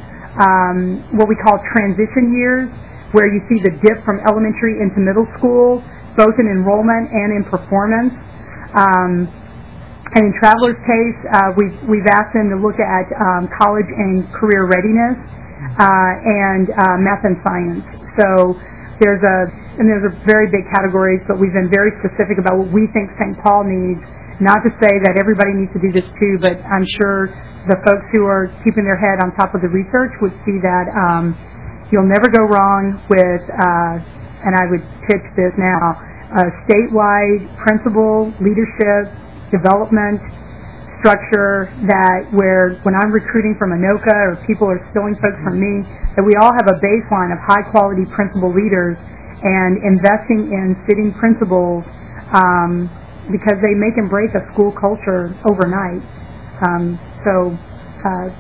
um, what we call transition years, where you see the dip from elementary into middle school, both in enrollment and in performance. Um, and in Traveler's case, uh, we've, we've asked them to look at um, college and career readiness uh, and uh, math and science. So there's a, and there's a very big categories, but we've been very specific about what we think Saint Paul needs. Not to say that everybody needs to do this too, but I'm sure the folks who are keeping their head on top of the research would see that um, you'll never go wrong with, uh, and I would pitch this now, a statewide principal leadership development structure that where when I'm recruiting from Anoka or people are stealing folks from me, that we all have a baseline of high quality principal leaders and investing in sitting principals um, because they make and break a school culture overnight. Um, so uh,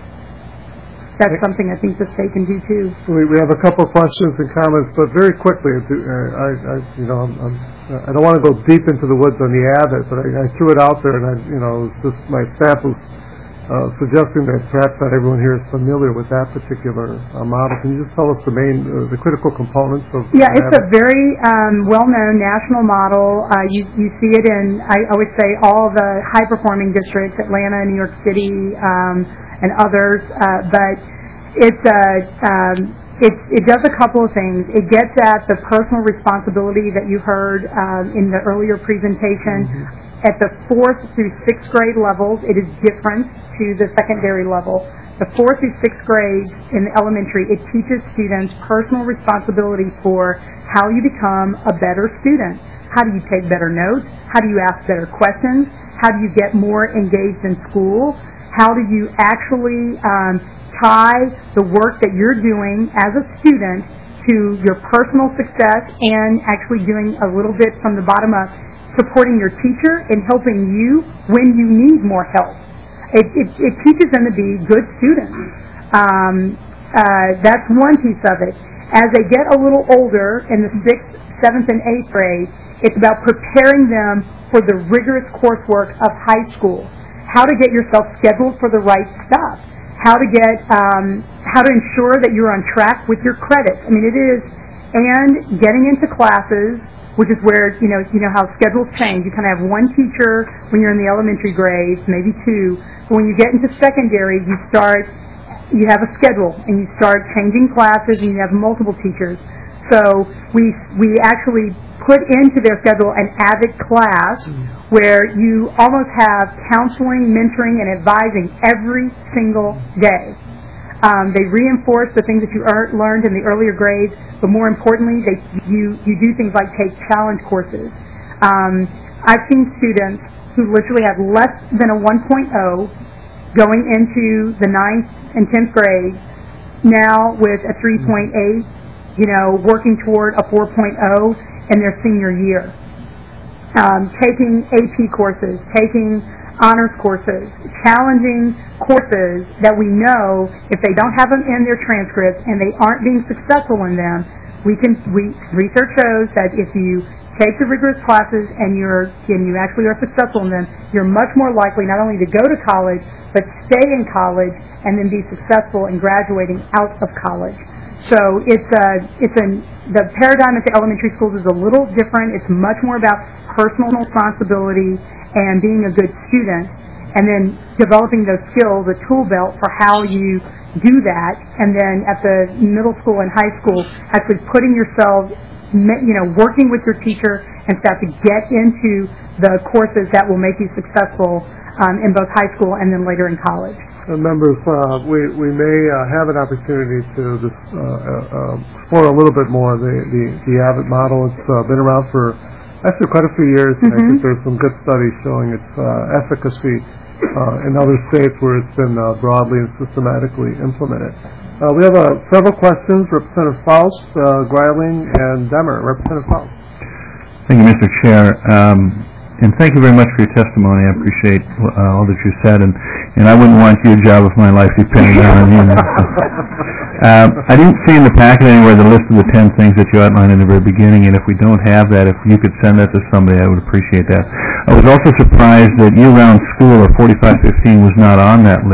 that's something I think the state can do too. We, we have a couple of questions and comments, but very quickly, uh, I, I, you know, I'm, I'm, I don't want to go deep into the woods on the Abbott, but I, I threw it out there, and I, you know, just my staff was uh, suggesting that perhaps not everyone here is familiar with that particular uh, model. Can you just tell us the main, uh, the critical components of? Yeah, it's a very um, well-known national model. Uh, you you see it in, I, I would say, all the high-performing districts, Atlanta, New York City, um, and others, uh, but it's a, um, it, it does a couple of things. It gets at the personal responsibility that you heard um, in the earlier presentation. Mm-hmm. At the fourth through sixth grade levels, it is different to the secondary level. The fourth through sixth grade in the elementary, it teaches students personal responsibility for how you become a better student. How do you take better notes? How do you ask better questions? How do you get more engaged in school? How do you actually um, tie the work that you're doing as a student to your personal success and actually doing a little bit from the bottom up, supporting your teacher and helping you when you need more help. It, it, it teaches them to be good students. Um, uh, that's one piece of it. As they get a little older in the sixth, seventh, and eighth grade, it's about preparing them for the rigorous coursework of high school. How to get yourself scheduled for the right stuff. How to get, um, how to ensure that you're on track with your credits. I mean, it is, and getting into classes, which is where, you know, you know how schedules change. You kind of have one teacher when you're in the elementary grades, maybe two. But when you get into secondary, you start, you have a schedule, and you start changing classes, and you have multiple teachers. So we we actually put into their schedule an AVID class where you almost have counseling, mentoring, and advising every single day. Um, they reinforce the things that you er- learned in the earlier grades, but more importantly, they, you, you do things like take challenge courses. Um, I've seen students who literally have less than a one point oh going into the ninth and tenth grade now with a three point eight, you know, working toward a four point oh in their senior year. Um, taking A P courses, taking honors courses, challenging courses that we know if they don't have them in their transcripts and they aren't being successful in them, we can, we, research shows that if you take the rigorous classes and you're, and you actually are successful in them, you're much more likely not only to go to college, but stay in college and then be successful in graduating out of college. So it's a, it's a, the paradigm at the elementary schools is a little different. It's much more about personal responsibility and being a good student, and then developing those skills, a tool belt for how you do that, and then at the middle school and high school, actually putting yourself, you know, working with your teacher and staff to get into the courses that will make you successful um, in both high school and then later in college. Uh, members, uh, we, we may uh, have an opportunity to just, uh, uh, explore a little bit more the, the, the AVID model. It's uh, been around for actually quite a few years, and mm-hmm. I think there's some good studies showing its uh, efficacy uh, in other states where it's been uh, broadly and systematically implemented. Uh, we have uh, several questions. Representative Faust, uh, Greiling, and Demmer. Representative Faust. Thank you, Mister Chair. Um, And thank you very much for your testimony. I appreciate uh, all that you said, and, and I wouldn't want your job if my life depended on you. Know, so. uh, I didn't see in the packet anywhere the list of the ten things that you outlined in the very beginning, and if we don't have that, if you could send that to somebody, I would appreciate that. I was also surprised that year-round school, or forty-five fifteen, was not on that list.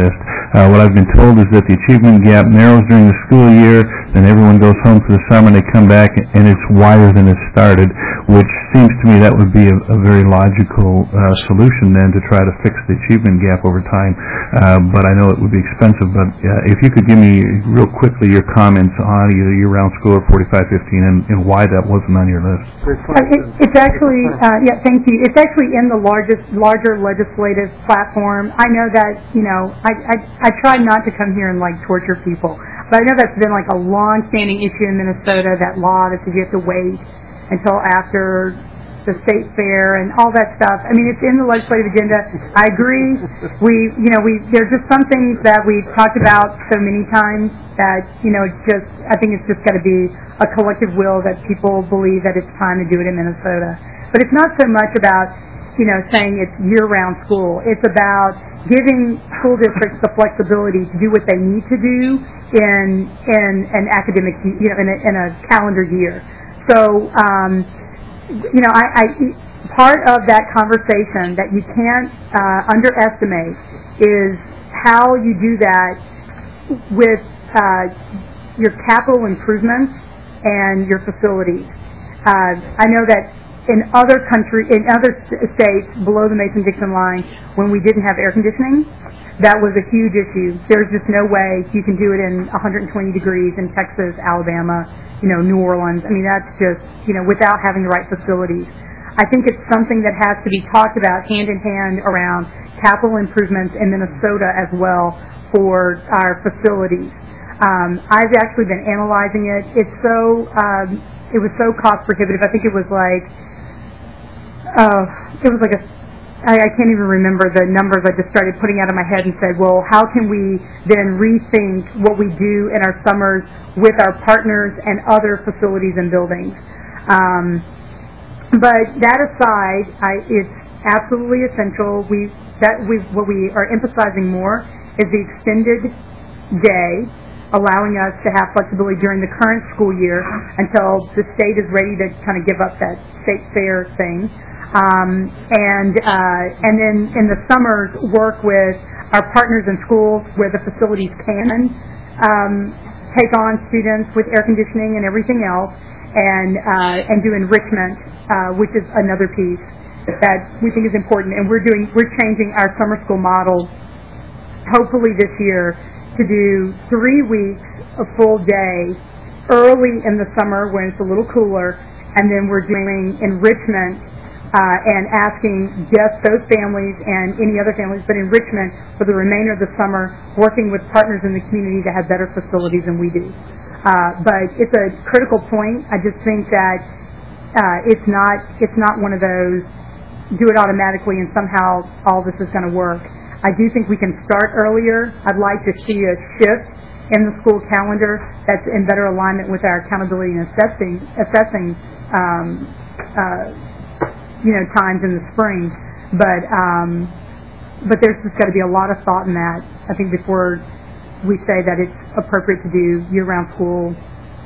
Uh, what I've been told is that the achievement gap narrows during the school year, then everyone goes home for the summer and they come back and it's wider than it started, which seems to me that would be a, a very logical uh, solution then to try to fix the achievement gap over time. Uh, but I know it would be expensive, but uh, if you could give me real quickly your comments on either year-round school or forty-five fifteen and, and why that wasn't on your list. Uh, it, it's actually, uh, yeah, thank you. It's actually in the largest, larger legislative platform. I know that, you know, I, I, I try not to come here and, like, torture people, but I know that's been, like, a long-standing issue in Minnesota, that law that says you have to wait until after the state fair and all that stuff. I mean, it's in the legislative agenda. I agree. We, you know, we, there's just some things that we've talked about so many times that, you know, it's just, I think it's just got to be a collective will that people believe that it's time to do it in Minnesota. But it's not so much about, you know, saying it's year-round school. It's about giving school districts the flexibility to do what they need to do in in an academic, you know, in a, in a calendar year. So, um, you know, I, I part of that conversation that you can't uh, underestimate is how you do that with uh, your capital improvements and your facilities. Uh, I know that in other country, in other states below the Mason-Dixon line, when we didn't have air conditioning, that was a huge issue. There's just no way you can do it in one hundred twenty degrees in Texas, Alabama, you know, New Orleans. I mean, that's just, you know, without having the right facilities. I think it's something that has to be talked about hand in hand around capital improvements in Minnesota as well for our facilities. Um, I've actually been analyzing it. It's so, um, it was so cost prohibitive. I think it was like, uh, it was like a, I, I can't even remember the numbers. I just started putting out of my head and said, well, how can we then rethink what we do in our summers with our partners and other facilities and buildings? Um, but that aside, I, it's absolutely essential. We that we what we are emphasizing more is the extended day, allowing us to have flexibility during the current school year until the state is ready to kind of give up that state fair thing. Um, and uh, and then in the summers work with our partners in schools where the facilities can um, take on students with air conditioning and everything else, and uh, and do enrichment, uh, which is another piece that we think is important. And we're doing we're changing our summer school model, hopefully this year, to do three weeks a full day early in the summer when it's a little cooler, and then we're doing enrichment. Uh, and asking just those families and any other families, but enrichment for the remainder of the summer, working with partners in the community that have better facilities than we do. Uh, but it's a critical point. I just think that uh, it's not it's not one of those do it automatically and somehow all this is going to work. I do think we can start earlier. I'd like to see a shift in the school calendar that's in better alignment with our accountability and assessing assessing. Um, uh, you know, times in the spring, but um, but there's just got to be a lot of thought in that, I think, before we say that it's appropriate to do year-round school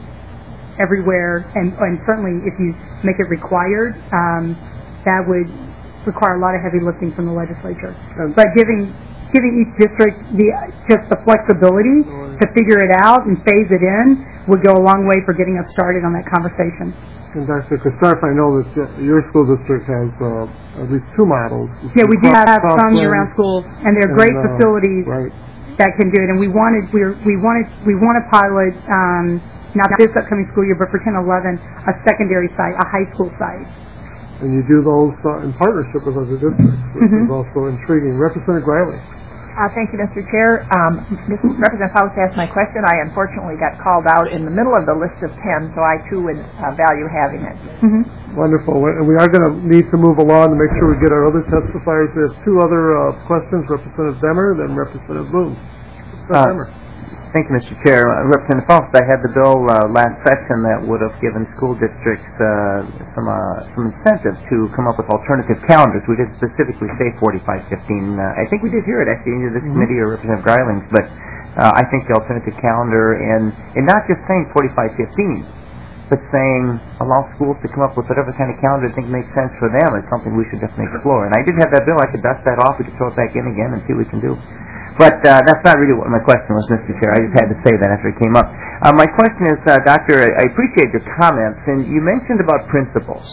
everywhere, and, and certainly if you make it required, um, that would require a lot of heavy lifting from the legislature. But giving giving each district the just the flexibility to figure it out and phase it in would go a long way for getting us started on that conversation. And Doctor Kosarf, I know that your school district has uh, at least two models. Yeah, we do have some year-round schools, and they're great and, uh, facilities right. that can do it. And we wanted, we we wanted, we want to pilot, um, not this upcoming school year, but for ten eleven, a secondary site, a high school site. And you do those uh, in partnership with other districts, which mm-hmm. is also intriguing. Representative Griley. Uh, thank you, Mister Chair. Um, Representative House asked my question. I unfortunately got called out in the middle of the list of ten, so I too would uh, value having it. Mm-hmm. Wonderful. And we are going to need to move along to make sure we get our other testifiers. We have two other uh, questions, Representative Demmer, then Representative Bloom. Representative Uh, Demmer. Thank you, Mister Chair. Uh, Representative Faust, I had the bill uh, last session that would have given school districts uh, some uh, some incentive to come up with alternative calendars. We didn't specifically say forty-five fifteen. Uh, I think we did hear it actually in this mm-hmm. committee or Representative Greilings, but uh, I think the alternative calendar and and not just saying forty-five fifteen, but saying allow schools to come up with whatever kind of calendar they think makes sense for them is something we should definitely explore. And I did have that bill. I could dust that off. We could throw it back in again and see what we can do. But uh, that's not really what my question was, Mister Chair. I just had to say that after it came up. Uh, my question is, uh, Doctor, I, I appreciate your comments, and you mentioned about principals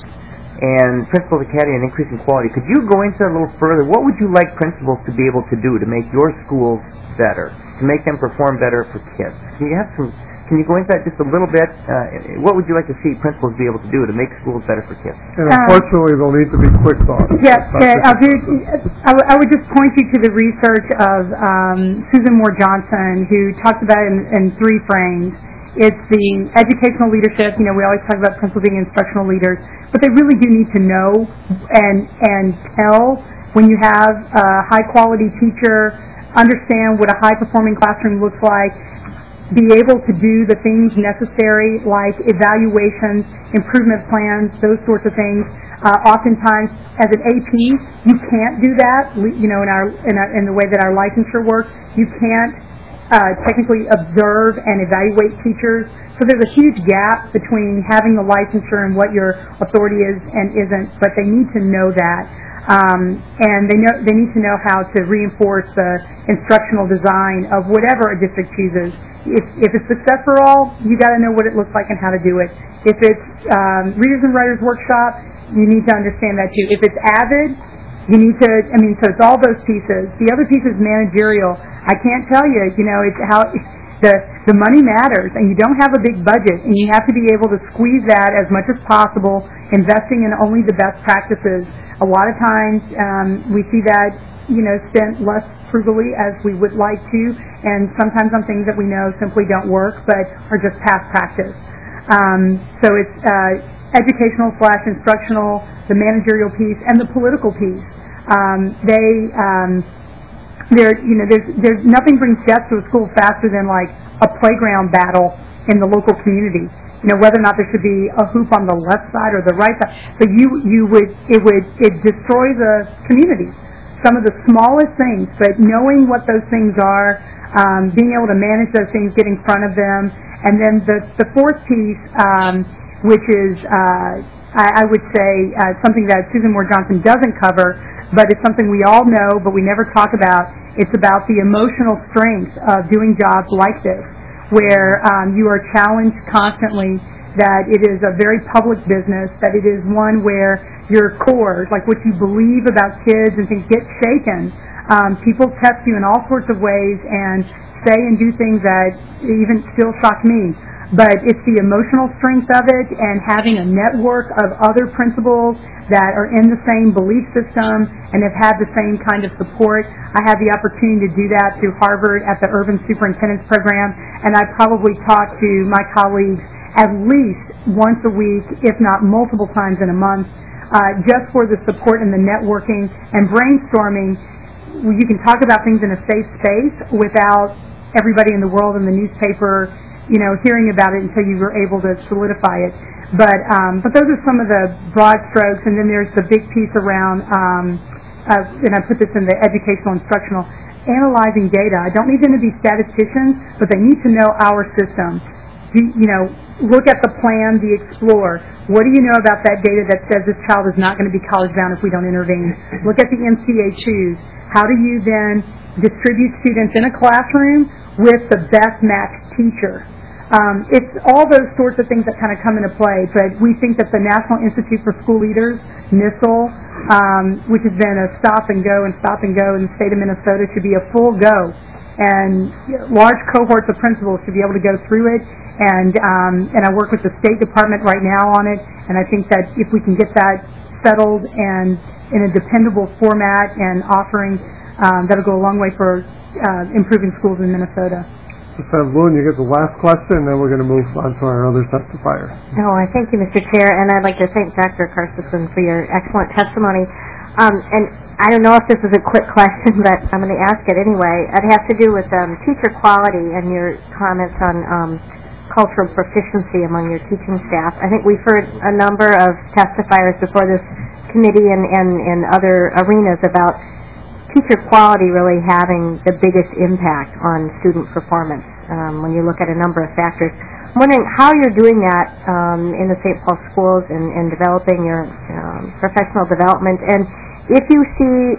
and Principals Academy and increasing quality. Could you go into that a little further? What would you like principals to be able to do to make your schools better, to make them perform better for kids? Can you have some? Can you go into that just a little bit? Uh, what would you like to see principals be able to do to make schools better for kids? And unfortunately, there'll need to be quick thoughts. Yes, uh, I'll do, I, w- I would just point you to the research of um, Susan Moore Johnson, who talks about it in, in three frames. It's the educational leadership. You know, we always talk about principals being instructional leaders, but they really do need to know and and tell when you have a high-quality teacher, understand what a high-performing classroom looks like, be able to do the things necessary like evaluations, improvement plans, those sorts of things. Uh, oftentimes, as an A P, you can't do that. We, you know, in our, in our in the way that our licensure works, you can't uh, technically observe and evaluate teachers. So there's a huge gap between having the licensure and what your authority is and isn't. But they need to know that. Um, and they know they need to know how to reinforce the instructional design of whatever a district chooses. If, if it's success for all, you got to know what it looks like and how to do it. If it's um, Readers and Writers Workshop, you need to understand that too. If it's AVID, you need to. I mean, so it's all those pieces. The other piece is managerial. I can't tell you. You know, it's how. The, the money matters, and you don't have a big budget, and you have to be able to squeeze that as much as possible, investing in only the best practices. A lot of times um, we see that, you know, spent less frugally as we would like to, and sometimes on things that we know simply don't work, but are just past practice. Um, so it's uh, educational slash instructional, the managerial piece, and the political piece. Um, they... Um, There, you know, there's, there's nothing brings death to a school faster than like a playground battle in the local community. You know, whether or not there should be a hoop on the left side or the right side. But you, you would, it would, it destroys a community. Some of the smallest things, but knowing what those things are, um, being able to manage those things, get in front of them, and then the the fourth piece, um, which is, uh, I, I would say, uh, something that Susan Moore Johnson doesn't cover. But it's something we all know, but we never talk about. It's about the emotional strength of doing jobs like this, where um, you are challenged constantly that it is a very public business, that it is one where your core, like what you believe about kids and things, get shaken. Um, people test you in all sorts of ways and say and do things that even still shock me. But it's the emotional strength of it and having a network of other principals that are in the same belief system and have had the same kind of support. I had the opportunity to do that through Harvard at the Urban Superintendent's Program, and I probably talk to my colleagues at least once a week, if not multiple times in a month, uh, just for the support and the networking and brainstorming. You can talk about things in a safe space without everybody in the world in the newspaper, you know, hearing about it until you were able to solidify it. But um, but those are some of the broad strokes, and then there's the big piece around, um, uh, and I put this in the educational instructional, analyzing data. I don't need them to be statisticians, but they need to know our system. Do, you know, look at the plan, the explore. What do you know about that data that says this child is not going to be college bound if we don't intervene? Look at the M C A choose. How do you then distribute students in a classroom with the best matched teacher? Um, it's all those sorts of things that kind of come into play, but we think that the National Institute for School Leaders, NISL, um, which has been a stop and go and stop and go in the state of Minnesota, should be a full go. And large cohorts of principals should be able to go through it. And um, and I work with the State Department right now on it, and I think that if we can get that settled and in a dependable format and offering, um, that'll go a long way for uh, improving schools in Minnesota. Miz Boone, you get the last question, and then we're going to move on to our other testifier. No, I thank you, Mister Chair, and I'd like to thank Doctor Carstensen for your excellent testimony. Um, and I don't know if this is a quick question, but I'm going to ask it anyway. It has to do with um, teacher quality and your comments on um, cultural proficiency among your teaching staff. I think we've heard a number of testifiers before this committee and, and, and other arenas about teacher quality really having the biggest impact on student performance um, when you look at a number of factors. I'm wondering how you're doing that um, in the Saint Paul schools and, and developing your um, professional development, and if you see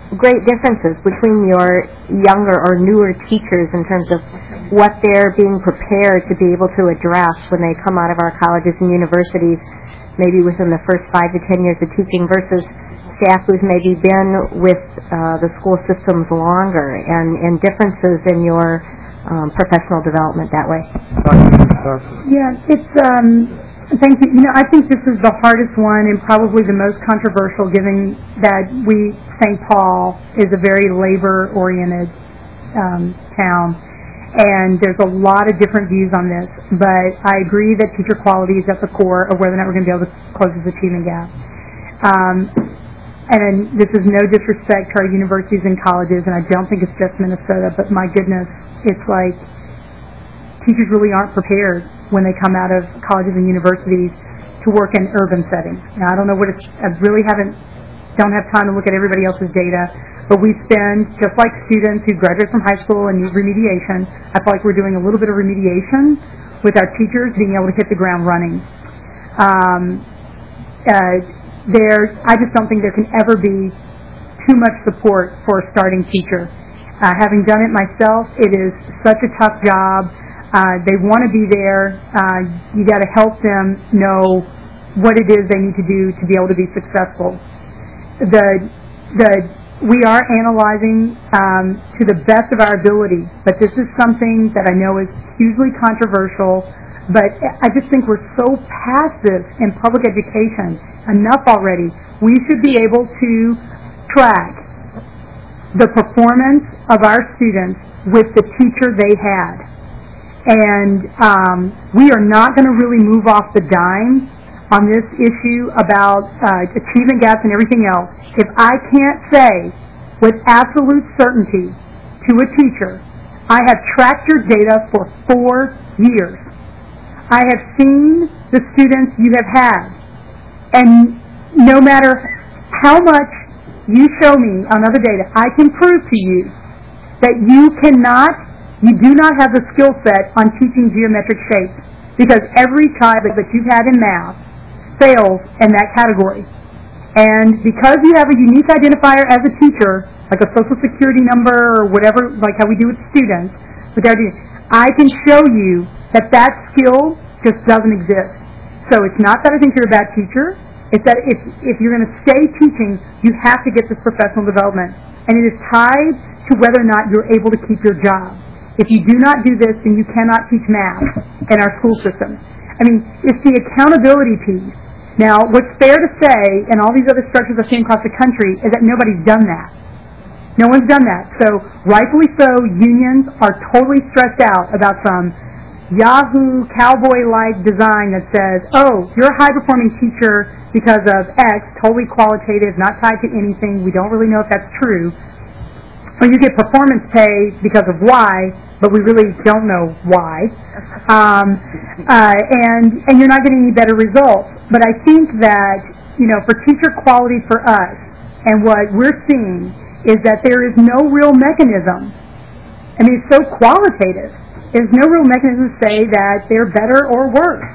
great differences between your younger or newer teachers in terms of what they're being prepared to be able to address when they come out of our colleges and universities, maybe within the first five to ten years of teaching, versus staff who's maybe been with uh, the school systems longer, and, and differences in your um, professional development that way. Yeah, it's, um, thank you. You know, I think this is the hardest one and probably the most controversial, given that we, Saint Paul, is a very labor-oriented um, town. And there's a lot of different views on this. But I agree that teacher quality is at the core of whether or not we're going to be able to close this achievement gap. Um, and this is no disrespect to our universities and colleges, and I don't think it's just Minnesota, but my goodness, it's like teachers really aren't prepared when they come out of colleges and universities to work in urban settings. Now, I don't know what it's, I really haven't, don't have time to look at everybody else's data, but we spend, just like students who graduate from high school and need remediation, I feel like we're doing a little bit of remediation with our teachers being able to hit the ground running. Um, uh, there, I just don't think there can ever be too much support for a starting teacher. Uh, having done it myself, it is such a tough job. Uh, they want to be there. Uh, you got to help them know what it is they need to do to be able to be successful. The the we are analyzing um, to the best of our ability, but this is something that I know is hugely controversial. But I just think we're so passive in public education enough already. We should be able to track the performance of our students with the teacher they had. And um, we are not going to really move off the dime on this issue about uh, achievement gaps and everything else. If I can't say with absolute certainty to a teacher, I have tracked your data for four years. I have seen the students you have had. And no matter how much you show me on other data, I can prove to you that you cannot You do not have the skill set on teaching geometric shapes, because every child that you've had in math fails in that category. And because you have a unique identifier as a teacher, like a social security number or whatever, like how we do with students, with our, I can show you that that skill just doesn't exist. So it's not that I think you're a bad teacher. It's that if, if you're going to stay teaching, you have to get this professional development. And it is tied to whether or not you're able to keep your job. If you do not do this, then you cannot teach math in our school system. I mean, it's the accountability piece. Now, what's fair to say, and all these other structures I've seen across the country, is that nobody's done that. No one's done that. So, rightfully so, unions are totally stressed out about some Yahoo cowboy-like design that says, oh, you're a high-performing teacher because of X, totally qualitative, not tied to anything. We don't really know if that's true. Or you get performance pay because of Y, but we really don't know why. Um, uh, and and you're not getting any better results. But I think that, you know, for teacher quality for us, and what we're seeing is that there is no real mechanism. I mean, it's so qualitative. There's no real mechanism to say that they're better or worse.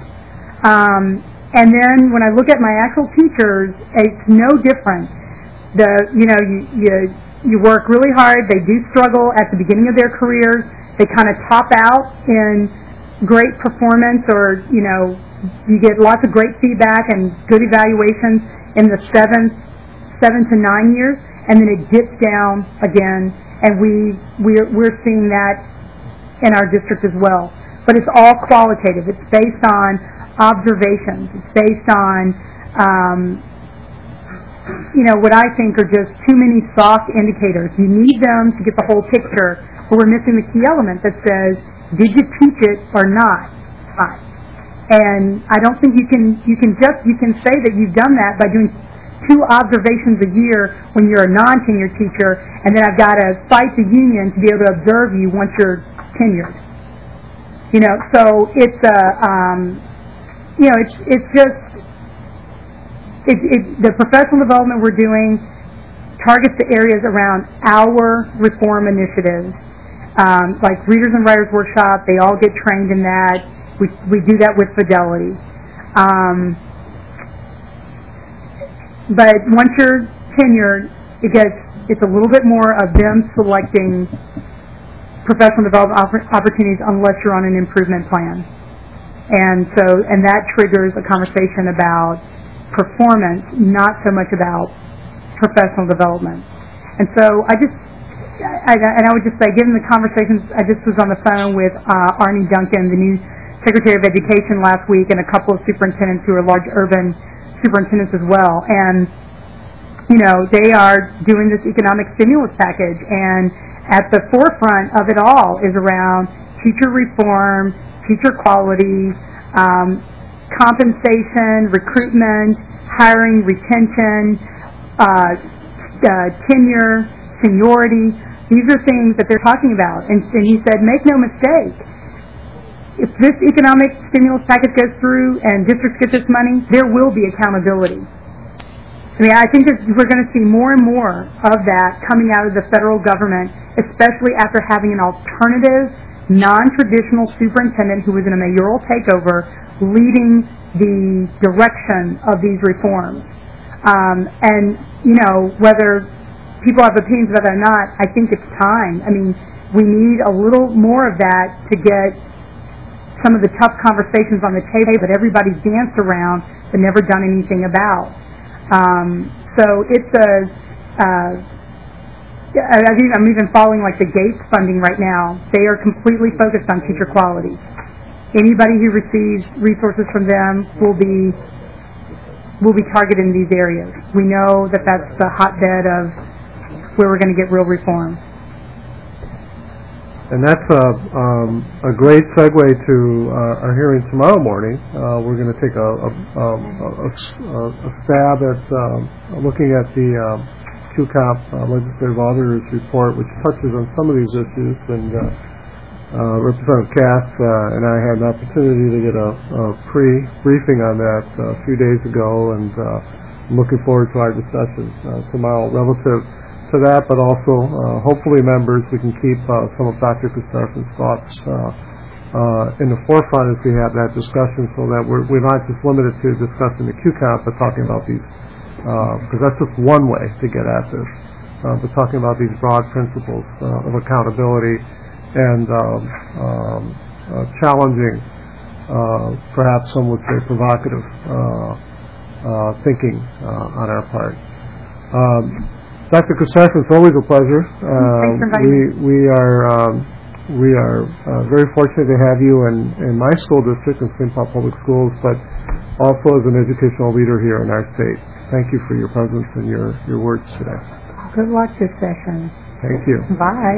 Um, and then when I look at my actual teachers, it's no different. The you know you you you work really hard. They do struggle at the beginning of their careers. They kind of top out in great performance, or you know you get lots of great feedback and good evaluations in the seventh, seven to nine years, and then it dips down again. And we we're we're seeing that in our district as well. But it's all qualitative. It's based on observations. It's based on, um, you know, what I think are just too many soft indicators. You need them to get the whole picture, but we're missing the key element that says, did you teach it or not? Right. And I don't think you can, you can just, you can say that you've done that by doing two observations a year when you're a non-tenured teacher, and then I've got to fight the union to be able to observe you once you're tenured. You know, so it's a, um, you know, it's it's just, it, it, the professional development we're doing targets the areas around our reform initiatives, um, like Readers and Writers Workshop. They all get trained in that. We we do that with Fidelity. Um, But once you're tenured, it gets, it's a little bit more of them selecting professional development oppor- opportunities unless you're on an improvement plan. And so, and that triggers a conversation about performance, not so much about professional development. And so I just, I, and I would just say, given the conversations, I just was on the phone with uh, Arnie Duncan, the new Secretary of Education last week, and a couple of superintendents who are large urban superintendents as well. And, you know, they are doing this economic stimulus package, and at the forefront of it all is around teacher reform, teacher quality, um, compensation, recruitment, hiring, retention, uh, uh, tenure, seniority. These are things that they're talking about. And, and he said, make no mistake, if this economic stimulus package goes through and districts get this money, there will be accountability. I mean, I think that we're going to see more and more of that coming out of the federal government, especially after having an alternative, non-traditional superintendent who was in a mayoral takeover leading the direction of these reforms. Um, and, you know, whether people have opinions about that or not, I think it's time. I mean, we need a little more of that to get some of the tough conversations on the table that everybody's danced around but never done anything about. Um, so it's a, uh, I think I'm even following like the Gates funding right now. They are completely focused on teacher quality. Anybody who receives resources from them will be will be targeted in these areas. We know that that's the hotbed of where we're going to get real reform. And that's a, um, a great segue to uh, our hearing tomorrow morning. Uh, we're going to take a, a, a, a, a stab at um, looking at the um, Q COP uh, Legislative Auditor's Report, which touches on some of these issues. And uh, uh, Representative Cass uh, and I had an opportunity to get a, a pre-briefing on that uh, a few days ago, and uh, I'm looking forward to our discussion uh, tomorrow relative to that, but also uh, hopefully members, we can keep uh, some of Doctor Gustafson's thoughts uh, uh, in the forefront as we have that discussion, so that we're, we're not just limited to discussing the Q COP, but talking about these, because uh, that's just one way to get at this, uh, but talking about these broad principles uh, of accountability and um, um, uh, challenging, uh, perhaps some would say provocative uh, uh, thinking uh, on our part. Um, Doctor Gustafson, it's always a pleasure. Uh, we we are um, we are uh, very fortunate to have you in, in my school district in Saint Paul Public Schools, but also as an educational leader here in our state. Thank you for your presence and your, your words today. Good luck this session. Thank you. Bye.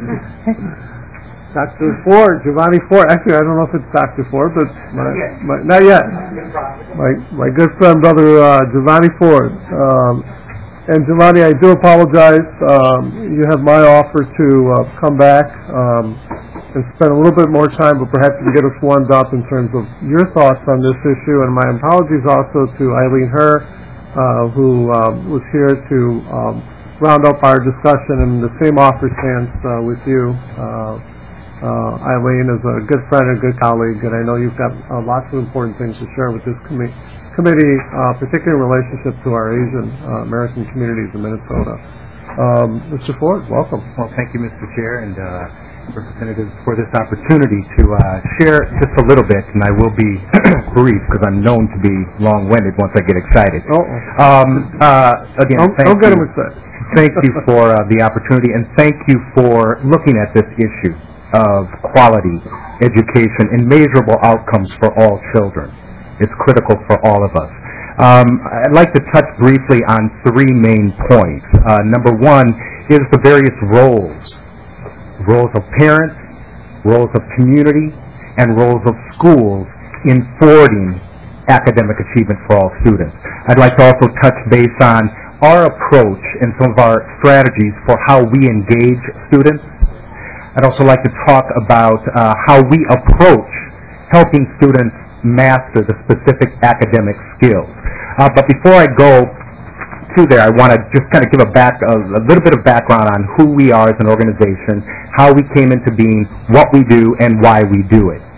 Doctor Ford, Giovanni Ford. Actually, I don't know if it's Doctor Ford, but my, my, not yet. My my good friend, brother uh, Giovanni Ford. Um, And Giovanni, I do apologize. Um, you have my offer to uh, come back um, and spend a little bit more time, but perhaps to get us warmed up in terms of your thoughts on this issue. And my apologies also to Eileen Herr, uh, who um, was here to um, round up our discussion, and the same offer stands uh, with you. Uh, uh, Eileen is a good friend and a good colleague, and I know you've got uh, lots of important things to share with this committee. committee, uh, particularly in relationship to our Asian uh, American communities in Minnesota. Um, Mister Ford, welcome. Well, thank you, Mister Chair, and uh, representatives, for this opportunity to uh, share just a little bit, and I will be brief because I'm known to be long-winded once I get excited. Oh. Um, uh, again, don't, thank don't get you. him excited. Thank you for uh, the opportunity, and thank you for looking at this issue of quality education and measurable outcomes for all children. It's critical for all of us. Um, I'd like to touch briefly on three main points. Uh, number one is the various roles, roles of parents, roles of community, and roles of schools in forwarding academic achievement for all students. I'd like to also touch base on our approach and some of our strategies for how we engage students. I'd also like to talk about uh, how we approach helping students master the specific academic skills. Uh, but before I go to there, I want to just kind of give a, back, a, a little bit of background on who we are as an organization, how we came into being, what we do, and why we do it.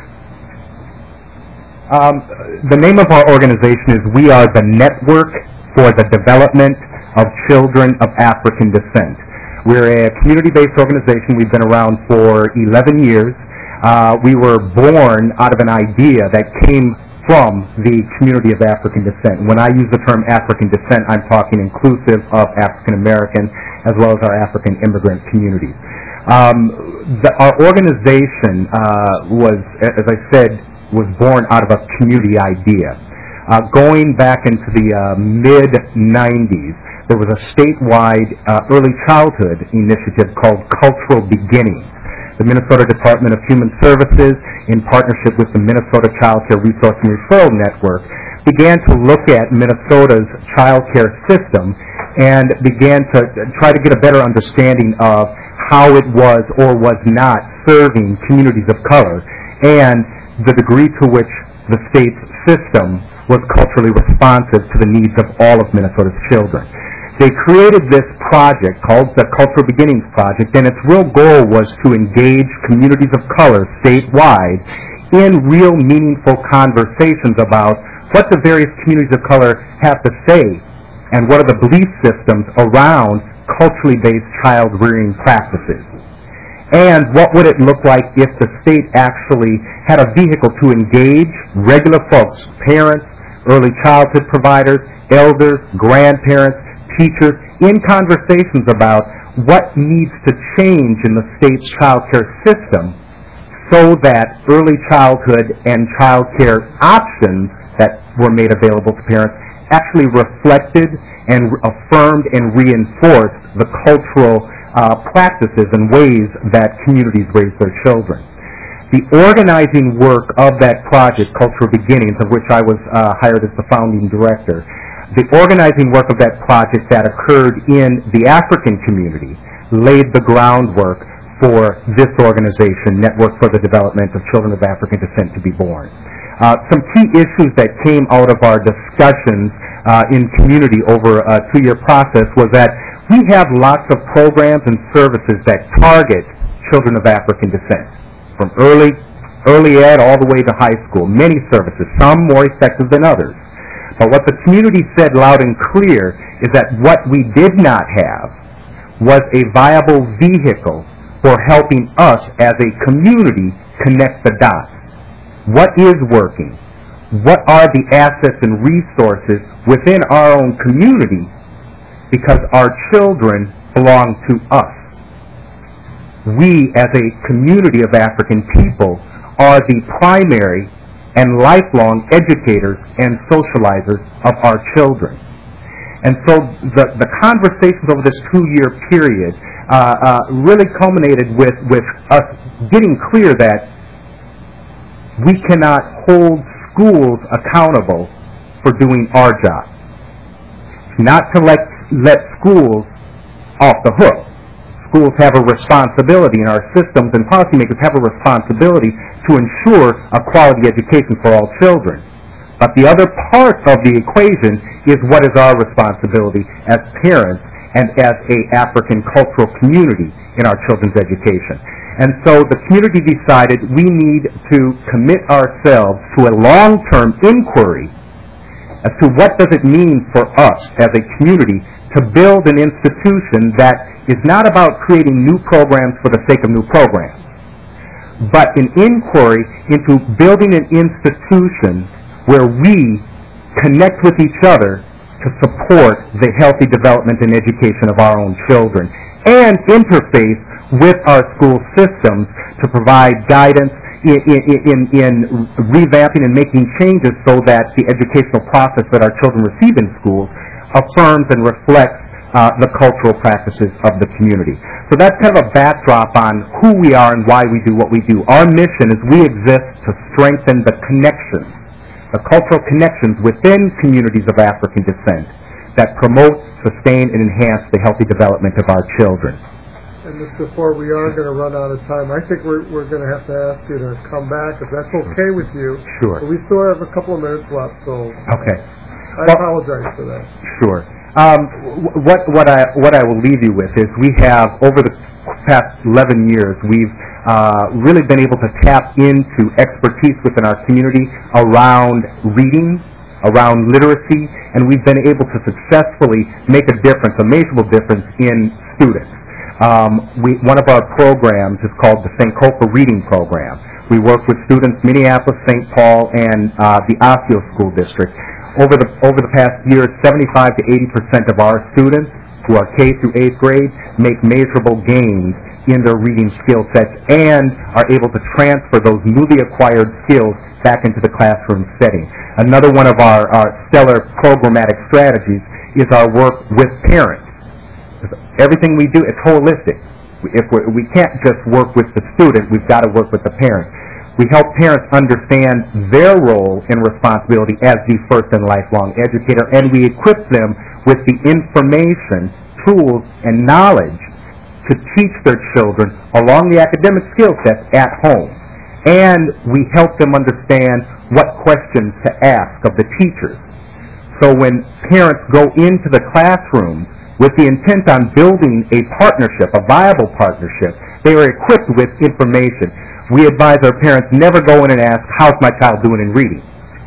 Um, the name of our organization is We Are the Network for the development of children of African descent. We're a community-based organization. We've been around for eleven years. Uh, we were born out of an idea that came from the community of African descent. When I use the term African descent, I'm talking inclusive of African American as well as our African immigrant communities. Um, the, our organization uh, was, as I said, was born out of a community idea. Uh, going back into the uh, mid nineties, there was a statewide uh, early childhood initiative called Cultural Beginnings. The Minnesota Department of Human Services, in partnership with the Minnesota Child Care Resource and Referral Network, began to look at Minnesota's child care system and began to try to get a better understanding of how it was or was not serving communities of color and the degree to which the state's system was culturally responsive to the needs of all of Minnesota's children. They created this project called the Cultural Beginnings Project, and its real goal was to engage communities of color statewide in real meaningful conversations about what the various communities of color have to say and what are the belief systems around culturally based child rearing practices. And what would it look like if the state actually had a vehicle to engage regular folks, parents, early childhood providers, elders, grandparents, teachers, in conversations about what needs to change in the state's child care system so that early childhood and child care options that were made available to parents actually reflected and affirmed and reinforced the cultural uh, practices and ways that communities raise their children. The organizing work of that project, Cultural Beginnings, of which I was uh, hired as the founding director, the organizing work of that project that occurred in the African community laid the groundwork for this organization, Network for the Development of Children of African Descent, to be born. Uh, some key issues that came out of our discussions uh, in community over a two-year process was that we have lots of programs and services that target children of African descent, from early, early ed all the way to high school, many services, some more effective than others. But what the community said loud and clear is that what we did not have was a viable vehicle for helping us as a community connect the dots. What is working? What are the assets and resources within our own community? Because our children belong to us. We, as a community of African people, are the primary and lifelong educators and socializers of our children. And so the, the conversations over this two-year period uh, uh, really culminated with, with us getting clear that we cannot hold schools accountable for doing our job. Not to let, let schools off the hook. Schools have a responsibility, and our systems and policymakers have a responsibility to ensure a quality education for all children. But the other part of the equation is what is our responsibility as parents and as a African cultural community in our children's education. And so the community decided we need to commit ourselves to a long-term inquiry as to what does it mean for us as a community to build an institution that is not about creating new programs for the sake of new programs, but an inquiry into building an institution where we connect with each other to support the healthy development and education of our own children, and interface with our school systems to provide guidance in, in, in, in revamping and making changes so that the educational process that our children receive in schools affirms and reflects uh, the cultural practices of the community. So that's kind of a backdrop on who we are and why we do what we do. Our mission is we exist to strengthen the connections, the cultural connections within communities of African descent that promote, sustain, and enhance the healthy development of our children. And Mister Ford, we are going to run out of time. I think we're, we're going to have to ask you to come back, if that's okay with you. Sure. But we still have a couple of minutes left, so Okay. I Well, apologize for that. Sure. Um, wh- what what I what I will leave you with is we have over the past eleven years we've uh, really been able to tap into expertise within our community around reading, around literacy, and we've been able to successfully make a difference, a measurable difference in students. Um, we, one of our programs is called the Sankofa Reading Program. We work with students Minneapolis, Saint Paul, and uh, the Osseo School District. Over the over the past year, seventy-five to eighty percent of our students who are K through eighth grade make measurable gains in their reading skill sets and are able to transfer those newly acquired skills back into the classroom setting. Another one of our, our stellar programmatic strategies is our work with parents. Everything we do, it's holistic. If we're, we can't just work with the student, we've got to work with the parent. We help parents understand their role and responsibility as the first and lifelong educator, and we equip them with the information, tools, and knowledge to teach their children along the academic skill sets at home. And we help them understand what questions to ask of the teachers. So when parents go into the classroom with the intent on building a partnership, a viable partnership, they are equipped with information. We advise our parents never go in and ask, how's my child doing in reading?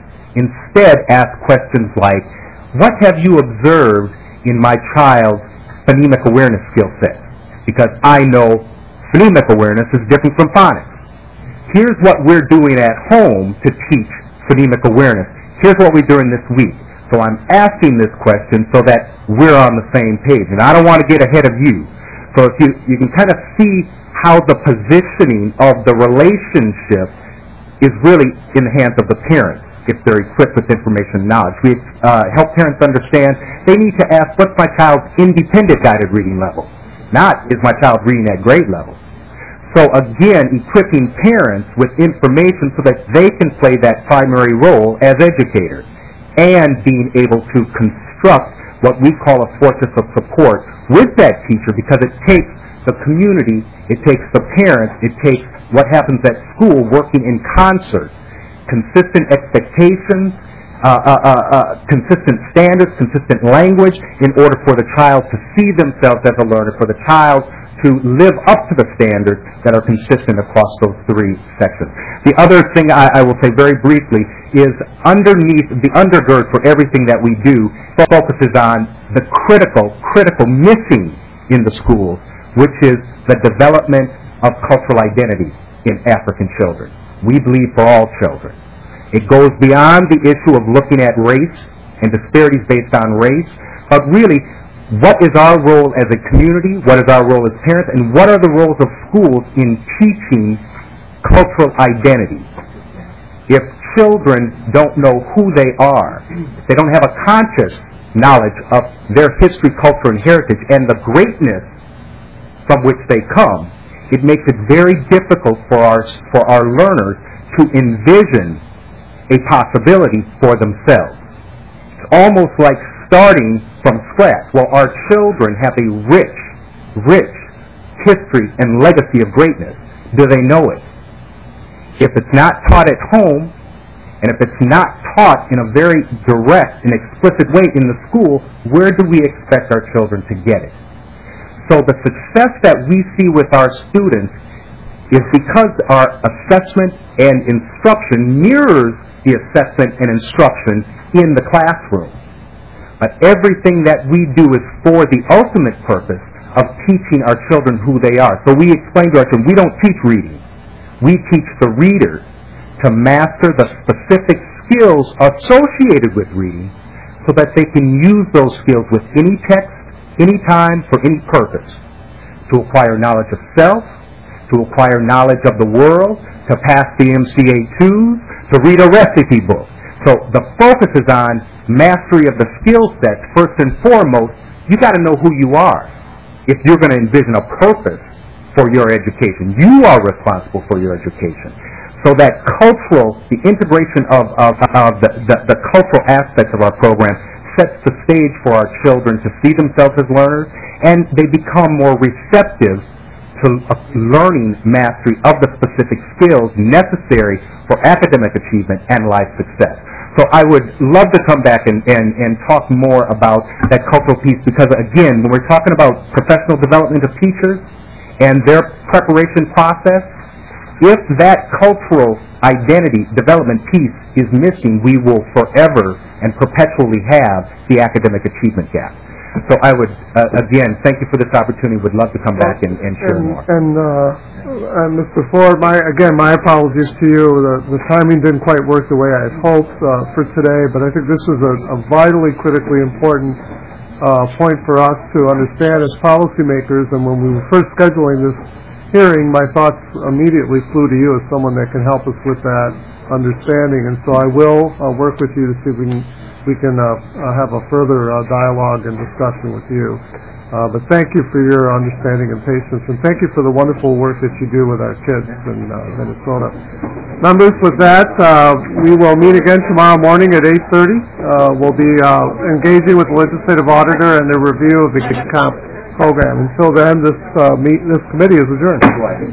Instead, ask questions like, what have you observed in my child's phonemic awareness skill set? Because I know phonemic awareness is different from phonics. Here's what we're doing at home to teach phonemic awareness. Here's what we're doing this week. So I'm asking this question so that we're on the same page. And I don't want to get ahead of you. So if you, you can kind of see how the positioning of the relationship is really in the hands of the parents if they're equipped with information and knowledge. We uh, help parents understand they need to ask, what's my child's independent guided reading level? Not, is my child reading at grade level? So again, equipping parents with information so that they can play that primary role as educators, and being able to construct what we call a fortress of support with that teacher, because it takes the community, it takes the parents, it takes what happens at school working in concert, consistent expectations, uh, uh, uh, uh, consistent standards, consistent language, in order for the child to see themselves as a learner, for the child to live up to the standards that are consistent across those three sections. The other thing I, I will say very briefly is underneath, the undergird for everything that we do focuses on the critical, critical missing in the schools, which is the development of cultural identity in African children. We believe for all children. It goes beyond the issue of looking at race and disparities based on race, but really, what is our role as a community, what is our role as parents, and what are the roles of schools in teaching cultural identity? If children don't know who they are, if they don't have a conscious knowledge of their history, culture, and heritage, and the greatness from which they come, it makes it very difficult for our, for our learners to envision a possibility for themselves. It's almost like starting from scratch. Well, our children have a rich, rich history and legacy of greatness. Do they know it? If it's not taught at home, and if it's not taught in a very direct and explicit way in the school, where do we expect our children to get it? So the success that we see with our students is because our assessment and instruction mirrors the assessment and instruction in the classroom. But everything that we do is for the ultimate purpose of teaching our children who they are. So we explain to our children, we don't teach reading. We teach the readers to master the specific skills associated with reading so that they can use those skills with any text, any time, for any purpose. To acquire knowledge of self, to acquire knowledge of the world, to pass the M C A twos, to read a recipe book. So the focus is on mastery of the skill sets. First and foremost, you got to know who you are. If you're going to envision a purpose for your education, you are responsible for your education. So that cultural, the integration of, of, of the, the, the cultural aspects of our program sets the stage for our children to see themselves as learners, and they become more receptive to learning mastery of the specific skills necessary for academic achievement and life success. So I would love to come back and, and, and talk more about that cultural piece, because again, when we're talking about professional development of teachers and their preparation process, If that cultural identity development piece is missing, we will forever and perpetually have the academic achievement gap. So I would, uh, again, thank you for this opportunity. Would love to come back and, and share and, more. And, uh, and Mister Ford, my, again, my apologies to you. The, the timing didn't quite work the way I had hoped uh, for today, but I think this is a, a vitally, critically important uh, point for us to understand as policymakers. And when we were first scheduling this hearing, my thoughts immediately flew to you as someone that can help us with that understanding. And so I will uh, work with you to see if we can we can uh, uh, have a further uh, dialogue and discussion with you. Uh, but thank you for your understanding and patience, and thank you for the wonderful work that you do with our kids in uh, Minnesota. Members, with that, uh, we will meet again tomorrow morning at eight thirty. Uh, we'll be uh, engaging with the legislative auditor and the review of the comp program. Until then, this, uh, meet, this committee is adjourned.